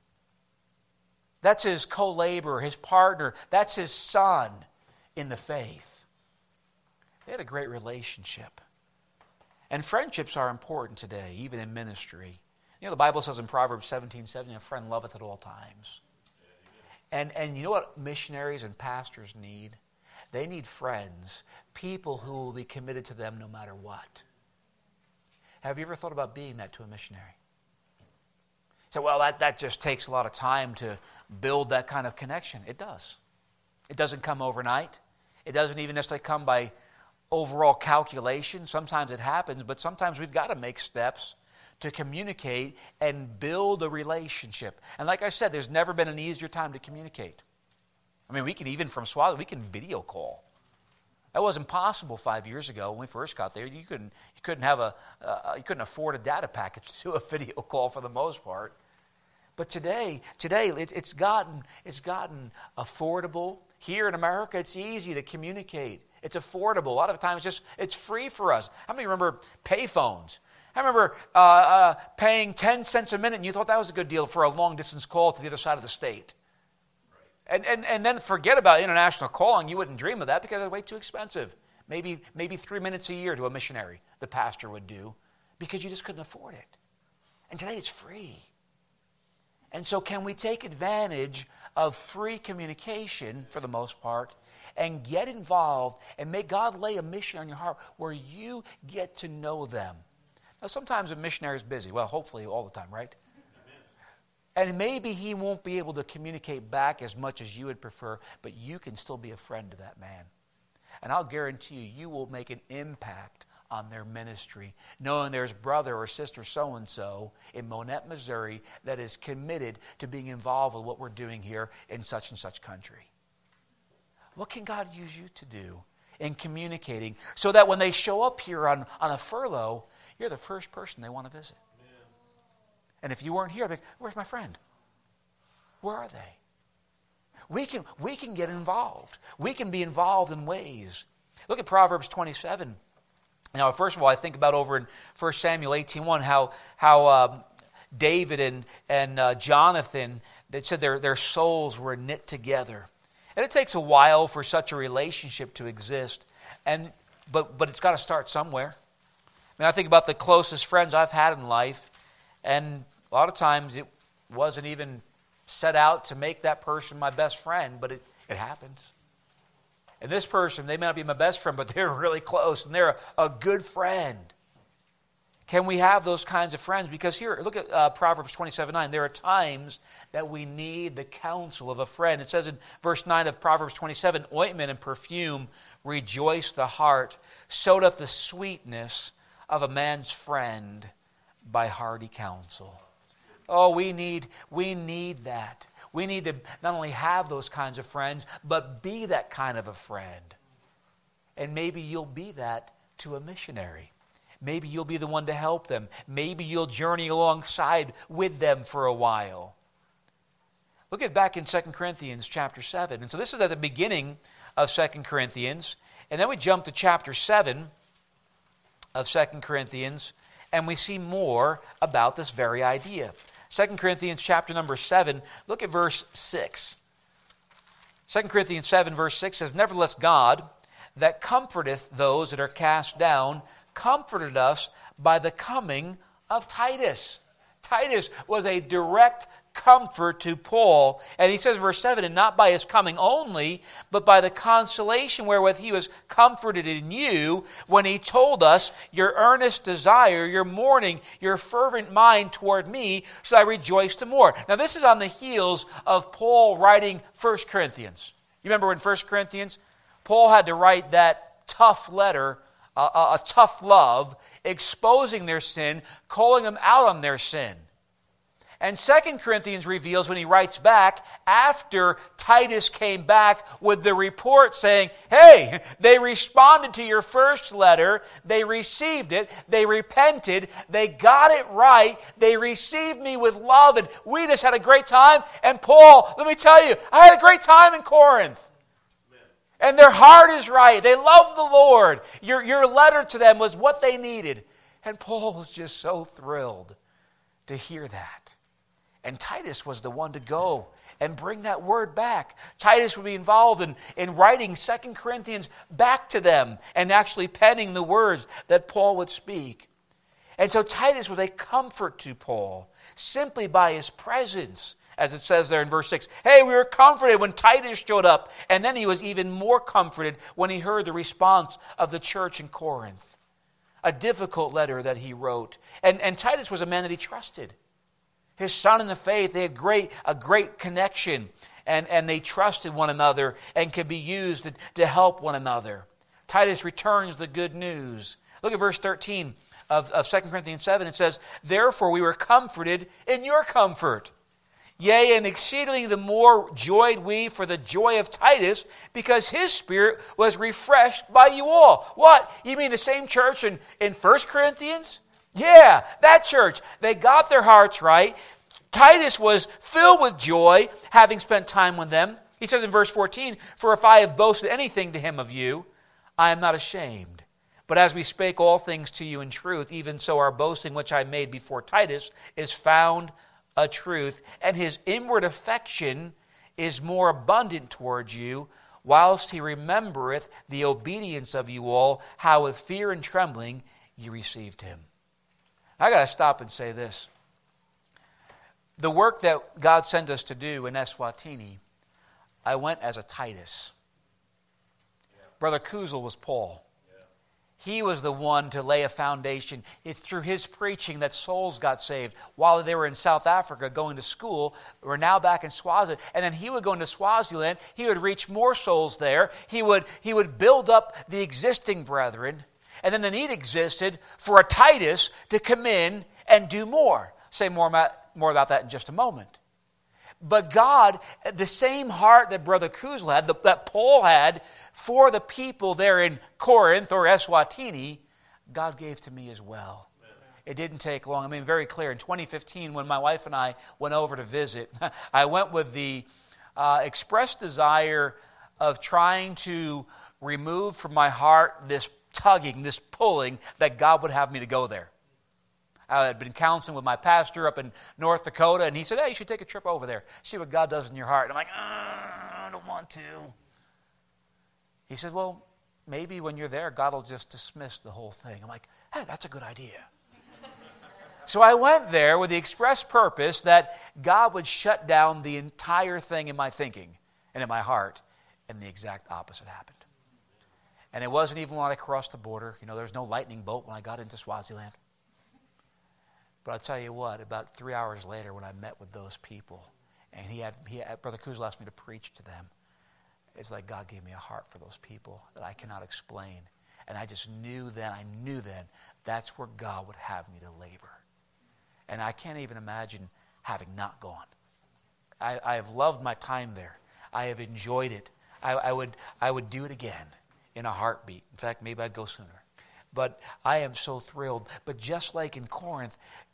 That's his co-laborer, his partner. That's his son in the faith. They had a great relationship. And friendships are important today, even in ministry. You know, the Bible says in Proverbs seventeen seventeen, a friend loveth at all times. And, and you know what missionaries and pastors need? They need friends, people who will be committed to them no matter what. Have you ever thought about being that to a missionary? So, well, that, that just takes a lot of time to build that kind of connection. It does. It doesn't come overnight. It doesn't even necessarily come by overall calculation. Sometimes it happens, but sometimes we've got to make steps to communicate and build a relationship. And like I said, there's never been an easier time to communicate. I mean, we can even from Swaziland, we can video call. That wasn't possible five years ago when we first got there. You couldn't, you couldn't have a, uh, you couldn't afford a data package to do a video call for the most part. But today, today it, it's gotten, it's gotten affordable. Here in America, it's easy to communicate. It's affordable. A lot of times, just it's free for us. How many remember payphones? I remember uh, uh, paying ten cents a minute, and you thought that was a good deal for a long-distance call to the other side of the state. And, and, and then forget about international calling. You wouldn't dream of that because it's way too expensive. Maybe, maybe three minutes a year to a missionary, the pastor would do, because you just couldn't afford it. And today it's free. And so can we take advantage of free communication, for the most part, and get involved and make God lay a mission on your heart where you get to know them? Now, sometimes a missionary is busy. Well, hopefully all the time, right? And maybe he won't be able to communicate back as much as you would prefer, but you can still be a friend to that man. And I'll guarantee you, you will make an impact on their ministry, knowing there's brother or sister so-and-so in Monette, Missouri, that is committed to being involved with what we're doing here in such and such country. What can God use you to do in communicating so that when they show up here on, on a furlough, you're the first person they want to visit? And if you weren't here, I'd be like, where's my friend? Where are they? We can, we can get involved. We can be involved in ways. Look at Proverbs twenty-seven. Now, first of all, I think about over in First Samuel eighteen one, how, how um, David and, and uh, Jonathan, they said their, their souls were knit together. And it takes a while for such a relationship to exist, and but, but it's got to start somewhere. I mean, I think about the closest friends I've had in life, and a lot of times it wasn't even set out to make that person my best friend, but it, it happens. And this person, they may not be my best friend, but they're really close, and they're a, a good friend. Can we have those kinds of friends? Because here, look at uh, Proverbs twenty-seven nine. There are times that we need the counsel of a friend. It says in verse nine of Proverbs twenty-seven, ointment and perfume rejoice the heart, so doth the sweetness of a man's friend by hearty counsel. Oh, we need, we need that. We need to not only have those kinds of friends, but be that kind of a friend. And maybe you'll be that to a missionary. Maybe you'll be the one to help them. Maybe you'll journey alongside with them for a while. Look at back in Second Corinthians chapter seven. And so this is at the beginning of Second Corinthians. And then we jump to chapter seven of Second Corinthians, and we see more about this very idea. Second Corinthians chapter number seven, look at verse six. Second Corinthians seven verse six says, nevertheless God, that comforteth those that are cast down, comforted us by the coming of Titus. Titus was a direct comfort to Paul. And he says in verse seven, and not by his coming only, but by the consolation wherewith he was comforted in you, when he told us your earnest desire, your mourning, your fervent mind toward me, so I rejoiced the more. Now this is on the heels of Paul writing First Corinthians. You remember in First Corinthians, Paul had to write that tough letter, uh, a, a tough love, exposing their sin, calling them out on their sin. And Second Corinthians reveals when he writes back, after Titus came back with the report saying, hey, they responded to your first letter, they received it, they repented, they got it right, they received me with love, and we just had a great time. And Paul, let me tell you, I had a great time in Corinth. And their heart is right. They love the Lord. Your, your letter to them was what they needed. And Paul was just so thrilled to hear that. And Titus was the one to go and bring that word back. Titus would be involved in, in writing Second Corinthians back to them and actually penning the words that Paul would speak. And so Titus was a comfort to Paul simply by his presence. As it says there in verse six, hey, we were comforted when Titus showed up. And then he was even more comforted when he heard the response of the church in Corinth. A difficult letter that he wrote. And, and Titus was a man that he trusted. His son in the faith, they had great, a great connection. And, and they trusted one another and could be used to, to help one another. Titus returns the good news. Look at verse thirteen of, of Second Corinthians seven. It says, therefore we were comforted in your comfort. Yea, and exceedingly the more joyed we for the joy of Titus, because his spirit was refreshed by you all. What? You mean the same church in, in First Corinthians? Yeah, that church. They got their hearts right. Titus was filled with joy, having spent time with them. He says in verse fourteen, for if I have boasted anything to him of you, I am not ashamed, But as we spake all things to you in truth, even so our boasting which I made before Titus is found a truth, and his inward affection is more abundant towards you, whilst he remembereth the obedience of you all, how with fear and trembling you received him. I got to stop and say this. The work that God sent us to do in Eswatini, I went as a Titus. Yeah. Brother Kuzel was Paul. Yeah. He was the one to lay a foundation. It's through his preaching that souls got saved. While they were in South Africa going to school, we're now back in Swaziland. And then he would go into Swaziland. He would reach more souls there. He would, he would build up the existing brethren. And then the need existed for a Titus to come in and do more. Say more about, more about that in just a moment. But God, the same heart that Brother Kuzel had, that Paul had for the people there in Corinth or Eswatini, God gave to me as well. Amen. It didn't take long. I mean, very clear. In twenty fifteen, when my wife and I went over to visit, I went with the uh, express desire of trying to remove from my heart this tugging, this pulling that God would have me to go there. I had been counseling with my pastor up in North Dakota, and he said, hey, you should take a trip over there. See what God does in your heart. And I'm like, uh, I don't want to. He said, well, maybe when you're there, God will just dismiss the whole thing. I'm like, hey, that's a good idea. So I went there with the express purpose that God would shut down the entire thing in my thinking and in my heart, and the exact opposite happened. And it wasn't even when I crossed the border. You know, there was no lightning bolt when I got into Swaziland. But I'll tell you what, about three hours later when I met with those people, and he had, he had Brother Kuzel asked me to preach to them, it's like God gave me a heart for those people that I cannot explain. And I just knew then, I knew then, that's where God would have me to labor. And I can't even imagine having not gone. I, I have loved my time there. I have enjoyed it. I, I would I would do it again in a heartbeat. In fact, maybe I'd go sooner. But I am so thrilled. But just like in Corinth,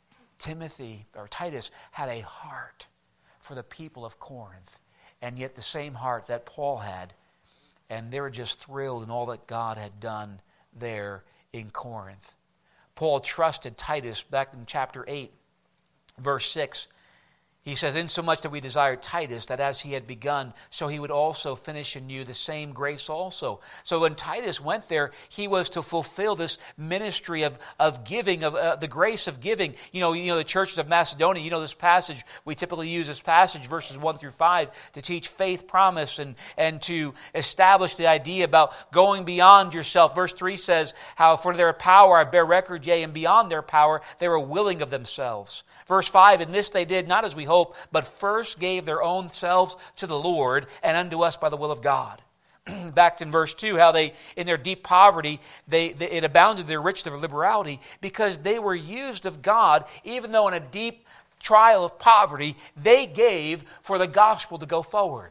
Timothy or Titus had a heart for the people of Corinth, and yet the same heart that Paul had, and they were just thrilled in all that God had done there in Corinth. Paul trusted Titus back in chapter eight, verse six. He says, insomuch that we desired Titus, that as he had begun, so he would also finish in you the same grace also. So when Titus went there, he was to fulfill this ministry of, of giving, of uh, the grace of giving. You know, you know, the churches of Macedonia, you know this passage, we typically use this passage, verses one through five, to teach faith, promise, and, and to establish the idea about going beyond yourself. Verse three says, how for their power I bear record, yea, and beyond their power they were willing of themselves. Verse five, and this they did not as we hope, but first gave their own selves to the Lord and unto us by the will of God. Back in verse two, how they, in their deep poverty, they, they it abounded their richness of liberality, because they were used of God, even though in a deep trial of poverty, they gave for the gospel to go forward.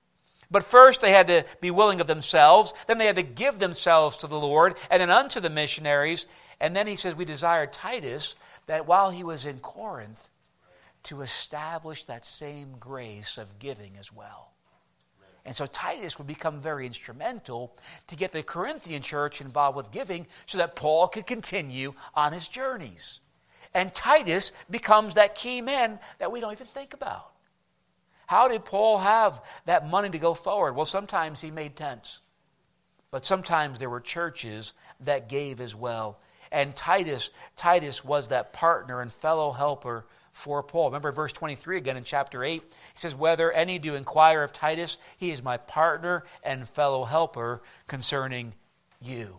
But first they had to be willing of themselves, then they had to give themselves to the Lord, and then unto the missionaries. And then he says, we desired Titus, that while he was in Corinth, to establish that same grace of giving as well. And so Titus would become very instrumental to get the Corinthian church involved with giving so that Paul could continue on his journeys. And Titus becomes that key man that we don't even think about. How did Paul have that money to go forward? Well, sometimes he made tents. But sometimes there were churches that gave as well. And Titus, Titus was that partner and fellow helper for Paul. Remember verse twenty-three again in chapter eight. He says, whether any do inquire of Titus, he is my partner and fellow helper concerning you.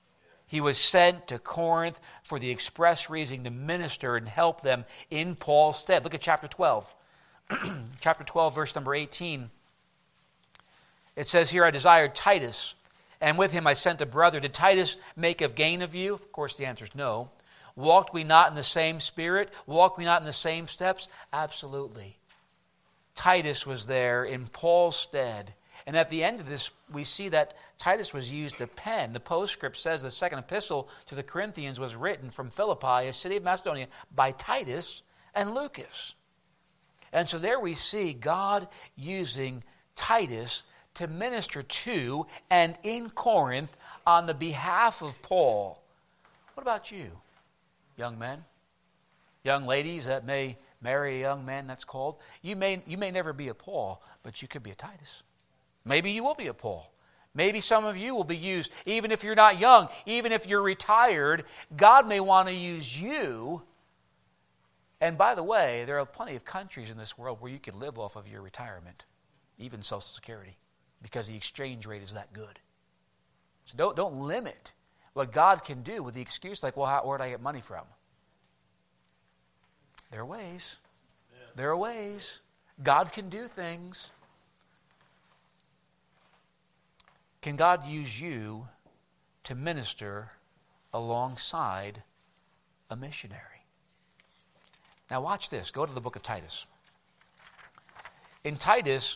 He was sent to Corinth for the express reason to minister and help them in Paul's stead. Look at chapter twelve. Chapter twelve, verse number eighteen. It says here, I desired Titus, and with him I sent a brother. Did Titus make of gain of you? Of course the answer is no. Walked we not in the same spirit? Walked we not in the same steps? Absolutely. Titus was there in Paul's stead. And at the end of this, we see that Titus was used to pen. The postscript says the second epistle to the Corinthians was written from Philippi, a city of Macedonia, by Titus and Lucas. And so there we see God using Titus to minister to and in Corinth on the behalf of Paul. What about you, young men? Young ladies that may marry a young man that's called. You may, you may never be a Paul, but you could be a Titus. Maybe you will be a Paul. Maybe some of you will be used, even if you're not young, even if you're retired, God may want to use you. And by the way, there are plenty of countries in this world where you can live off of your retirement, even Social Security, because the exchange rate is that good. So don't, don't limit what God can do with the excuse like, well, how, where did I get money from? There are ways. Yeah. There are ways. God can do things. Can God use you to minister alongside a missionary? Now watch this. Go to the book of Titus. In Titus,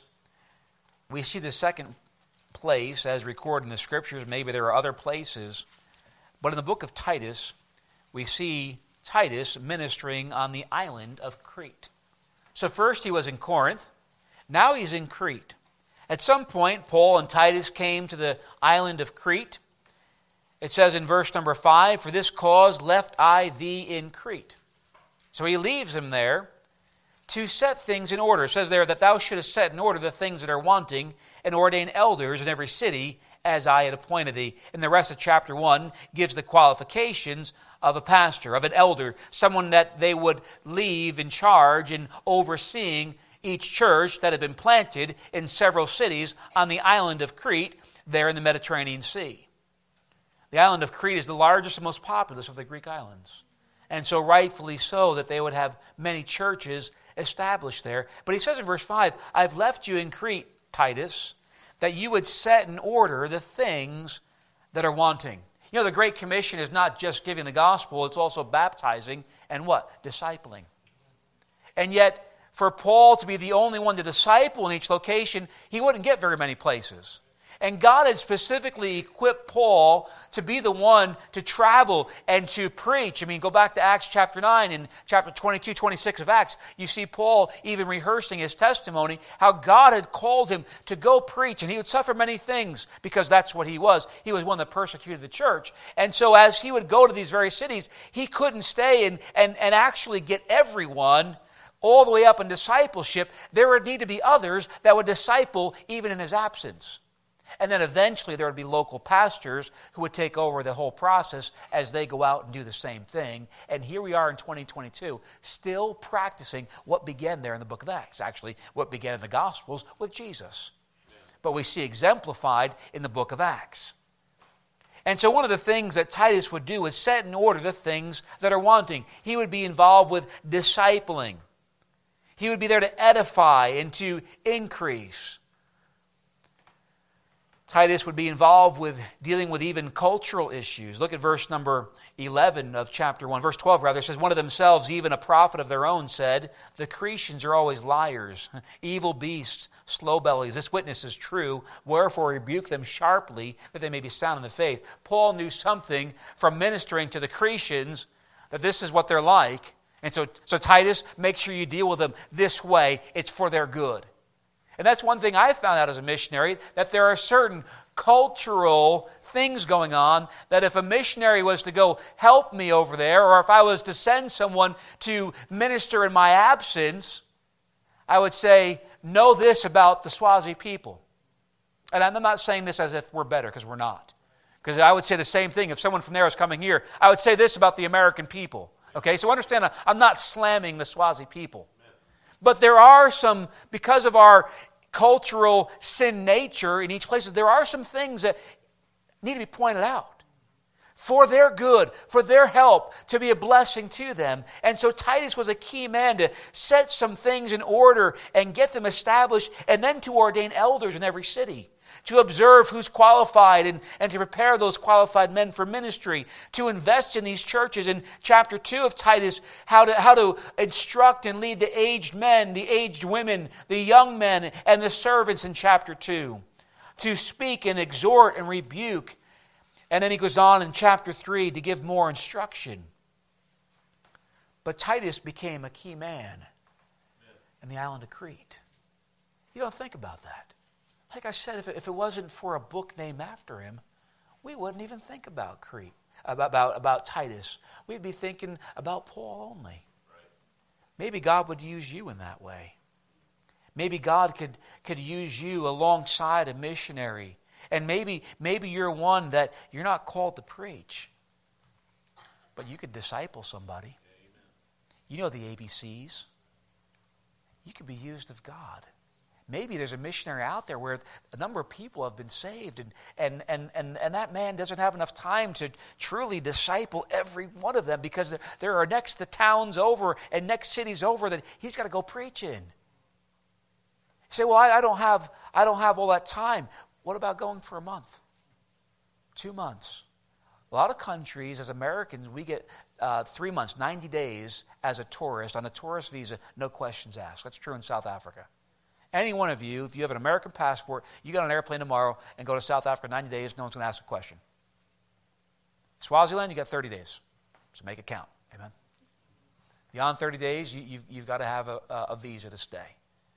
we see the second place as recorded in the Scriptures. Maybe there are other places. But in the book of Titus, we see Titus ministering on the island of Crete. So first he was in Corinth. Now he's in Crete. At some point, Paul and Titus came to the island of Crete. It says in verse number five, "For this cause left I thee in Crete." So he leaves him there to set things in order. It says there that thou shouldest set in order the things that are wanting and ordain elders in every city as I had appointed thee. And the rest of chapter one gives the qualifications of a pastor, of an elder, someone that they would leave in charge and overseeing each church that had been planted in several cities on the island of Crete there in the Mediterranean Sea. The island of Crete is the largest and most populous of the Greek islands. And so rightfully so that they would have many churches established there. But he says in verse five, "I've left you in Crete, Titus, that you would set in order the things that are wanting." You know, the Great Commission is not just giving the gospel, it's also baptizing and what? Discipling. And yet, for Paul to be the only one to disciple in each location, he wouldn't get very many places. And God had specifically equipped Paul to be the one to travel and to preach. I mean, go back to Acts chapter nine and chapter twenty-two, twenty-six of Acts. You see Paul even rehearsing his testimony, how God had called him to go preach. And he would suffer many things because that's what he was. He was one that persecuted the church. And so as he would go to these various cities, he couldn't stay and, and, and actually get everyone all the way up in discipleship. There would need to be others that would disciple even in his absence. And then eventually there would be local pastors who would take over the whole process as they go out and do the same thing. And here we are in twenty twenty-two, still practicing what began there in the book of Acts. Actually, what began in the Gospels with Jesus. But we see exemplified in the book of Acts. And so one of the things that Titus would do is set in order the things that are wanting. He would be involved with discipling. He would be there to edify and to increase. Titus would be involved with dealing with even cultural issues. Look at verse number eleven of chapter one. Verse twelve, rather, says, "One of themselves, even a prophet of their own, said, the Cretians are always liars, evil beasts, slow bellies. This witness is true. Wherefore rebuke them sharply, that they may be sound in the faith." Paul knew something from ministering to the Cretians that this is what they're like. And so, so Titus, make sure you deal with them this way. It's for their good. And that's one thing I found out as a missionary, that there are certain cultural things going on that if a missionary was to go help me over there, or if I was to send someone to minister in my absence, I would say, know this about the Swazi people. And I'm not saying this as if we're better, because we're not. Because I would say the same thing if someone from there was coming here. I would say this about the American people. Okay, so understand, I'm not slamming the Swazi people. But there are some, because of our cultural sin nature in each place, there are some things that need to be pointed out for their good, for their help, to be a blessing to them. And so Titus was a key man to set some things in order and get them established, and then to ordain elders in every city, to observe who's qualified and, and to prepare those qualified men for ministry, to invest in these churches. In chapter two of Titus, how to, how to instruct and lead the aged men, the aged women, the young men, and the servants in chapter two, to speak and exhort and rebuke. And then he goes on in chapter three to give more instruction. But Titus became a key man in the island of Crete. You don't think about that. Like I said, if it, if it wasn't for a book named after him, we wouldn't even think about Crete, about, about, about Titus. We'd be thinking about Paul only. Right. Maybe God would use you in that way. Maybe God could, could use you alongside a missionary. And maybe, maybe you're one that you're not called to preach, but you could disciple somebody. Amen. You know the A B Cs. You could be used of God. Maybe there's a missionary out there where a number of people have been saved, and, and, and, and, and that man doesn't have enough time to truly disciple every one of them because there, there are next the towns over and next cities over that he's got to go preach in. You say, well, I, I don't have I don't have all that time. What about going for a month? Two months? A lot of countries, as Americans, we get uh, three months, ninety days as a tourist on a tourist visa, no questions asked. That's true in South Africa. Any one of you, if you have an American passport, you get on an airplane tomorrow and go to South Africa ninety days, no one's going to ask a question. Swaziland, you got thirty days. So make it count. Amen. Beyond thirty days, you, you've, you've got to have a, a visa to stay.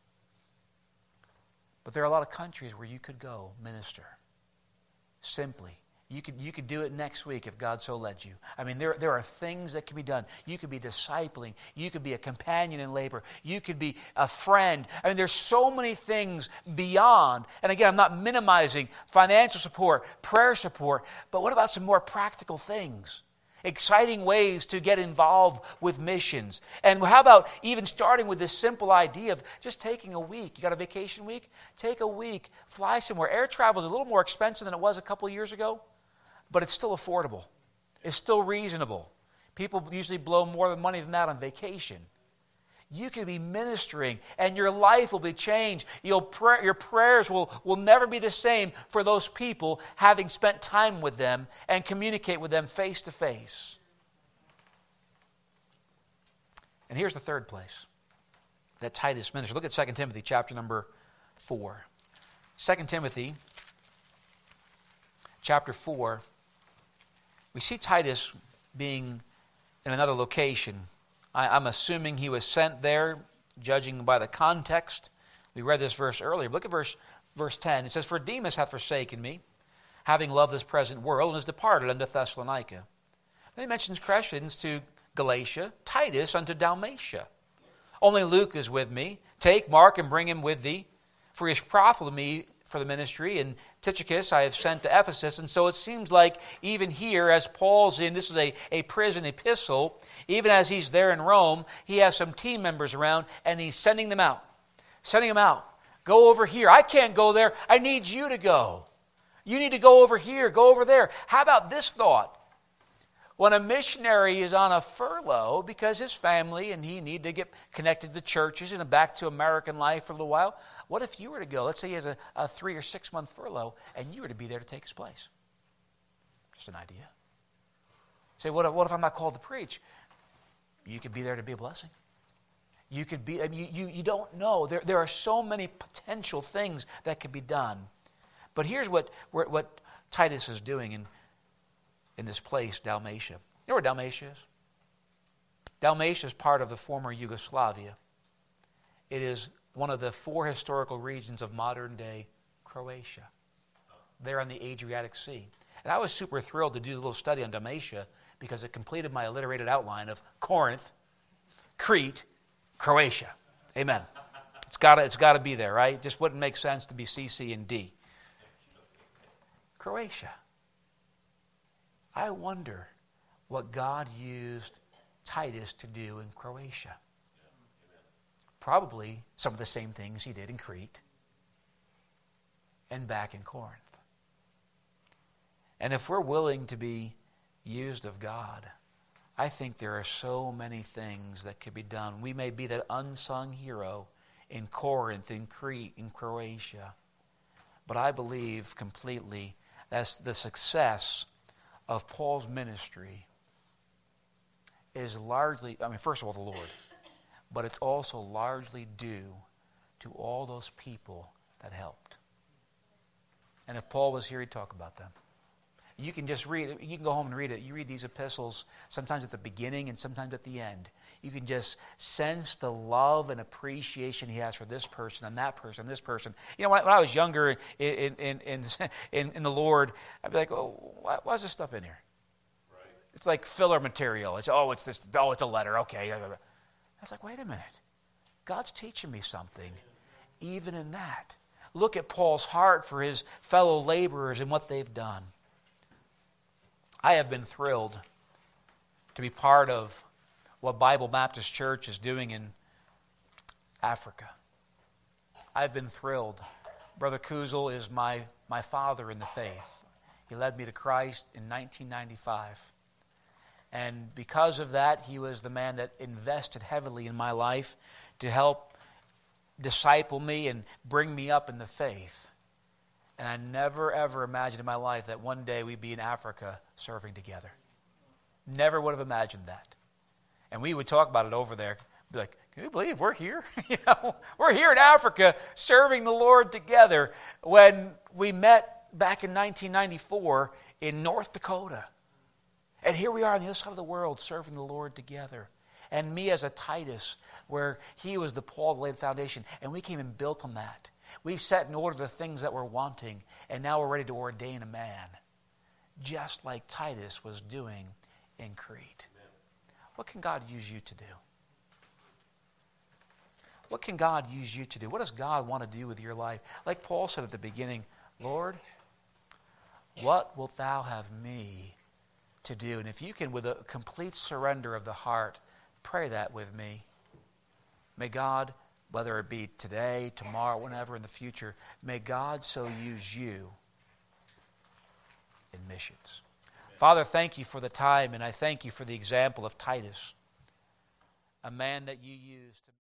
But there are a lot of countries where you could go minister. Simply. You could, you could do it next week if God so led you. I mean, there, there are things that can be done. You could be discipling. You could be a companion in labor. You could be a friend. I mean, there's so many things beyond. And again, I'm not minimizing financial support, prayer support, but what about some more practical things? Exciting ways to get involved with missions. And how about even starting with this simple idea of just taking a week? You got a vacation week? Take a week, fly somewhere. Air travel is a little more expensive than it was a couple of years ago, but it's still affordable. It's still reasonable. People usually blow more money than that on vacation. You can be ministering, and your life will be changed. You'll pray, your prayers will, will never be the same for those people having spent time with them and communicate with them face to face. And here's the third place that Titus ministered. Look at Second Timothy chapter number four. Second Timothy chapter four. We see Titus being in another location. I, I'm assuming he was sent there, judging by the context. We read this verse earlier. Look at verse, verse ten. It says, "For Demas hath forsaken me, having loved this present world, and is departed unto Thessalonica." Then he mentions Crescens to Galatia, Titus unto Dalmatia. "Only Luke is with me. Take Mark and bring him with thee, for he is profitable to me for the ministry, and Tychicus I have sent to Ephesus." And so it seems like even here, as Paul's in, this is a, a prison epistle, even as he's there in Rome, he has some team members around, and he's sending them out. Sending them out. Go over here. I can't go there. I need you to go. You need to go over here. Go over there. How about this thought? When a missionary is on a furlough because his family and he need to get connected to churches and back to American life for a little while, what if you were to go? Let's say he has a, a three or six month furlough and you were to be there to take his place. Just an idea. Say, what if, what if I'm not called to preach? You could be there to be a blessing. You could be, I mean, you, you, you don't know. There, there are so many potential things that could be done. But here's what, what Titus is doing in in this place, Dalmatia. You know where Dalmatia is? Dalmatia is part of the former Yugoslavia. It is one of the four historical regions of modern-day Croatia. There on the Adriatic Sea. And I was super thrilled to do a little study on Dalmatia because it completed my alliterated outline of Corinth, Crete, Croatia. Amen. It's got it's got to be there, right? It just wouldn't make sense to be C, C, and D. Croatia. I wonder what God used Titus to do in Croatia. Probably some of the same things he did in Crete and back in Corinth. And if we're willing to be used of God, I think there are so many things that could be done. We may be that unsung hero in Corinth, in Crete, in Croatia. But I believe completely that the success of Paul's ministry is largely, I mean, first of all, the Lord, but it's also largely due to all those people that helped. And if Paul was here, he'd talk about them. You can just read it. You can go home and read it. You read these epistles sometimes at the beginning and sometimes at the end. You can just sense the love and appreciation he has for this person and that person and this person. You know, when I, when I was younger in, in, in, in, in the Lord, I'd be like, oh, why, why is this stuff in here? Right. It's like filler material. It's, oh, it's this, oh, it's a letter. Okay. I was like, wait a minute. God's teaching me something even in that. Look at Paul's heart for his fellow laborers and what they've done. I have been thrilled to be part of what Bible Baptist Church is doing in Africa. I've been thrilled. Brother Kuzel is my, my father in the faith. He led me to Christ in nineteen ninety-five. And because of that, he was the man that invested heavily in my life to help disciple me and bring me up in the faith. And I never, ever imagined in my life that one day we'd be in Africa serving together. Never would have imagined that. And we would talk about it over there. Be like, can you believe we're here? you know, we're here in Africa serving the Lord together when we met back in nineteen ninety-four in North Dakota. And here we are on the other side of the world serving the Lord together. And me as a Titus, where he was the Paul that laid the foundation. And we came and built on that. We set in order the things that we're wanting, and now we're ready to ordain a man, just like Titus was doing in Crete. Amen. What can God use you to do? What can God use you to do? What does God want to do with your life? Like Paul said at the beginning, Lord, what wilt thou have me to do? And if you can, with a complete surrender of the heart, pray that with me. May God, whether it be today, tomorrow, whenever in the future, may God so use you in missions. Amen. Father, thank you for the time, and I thank you for the example of Titus, a man that you used to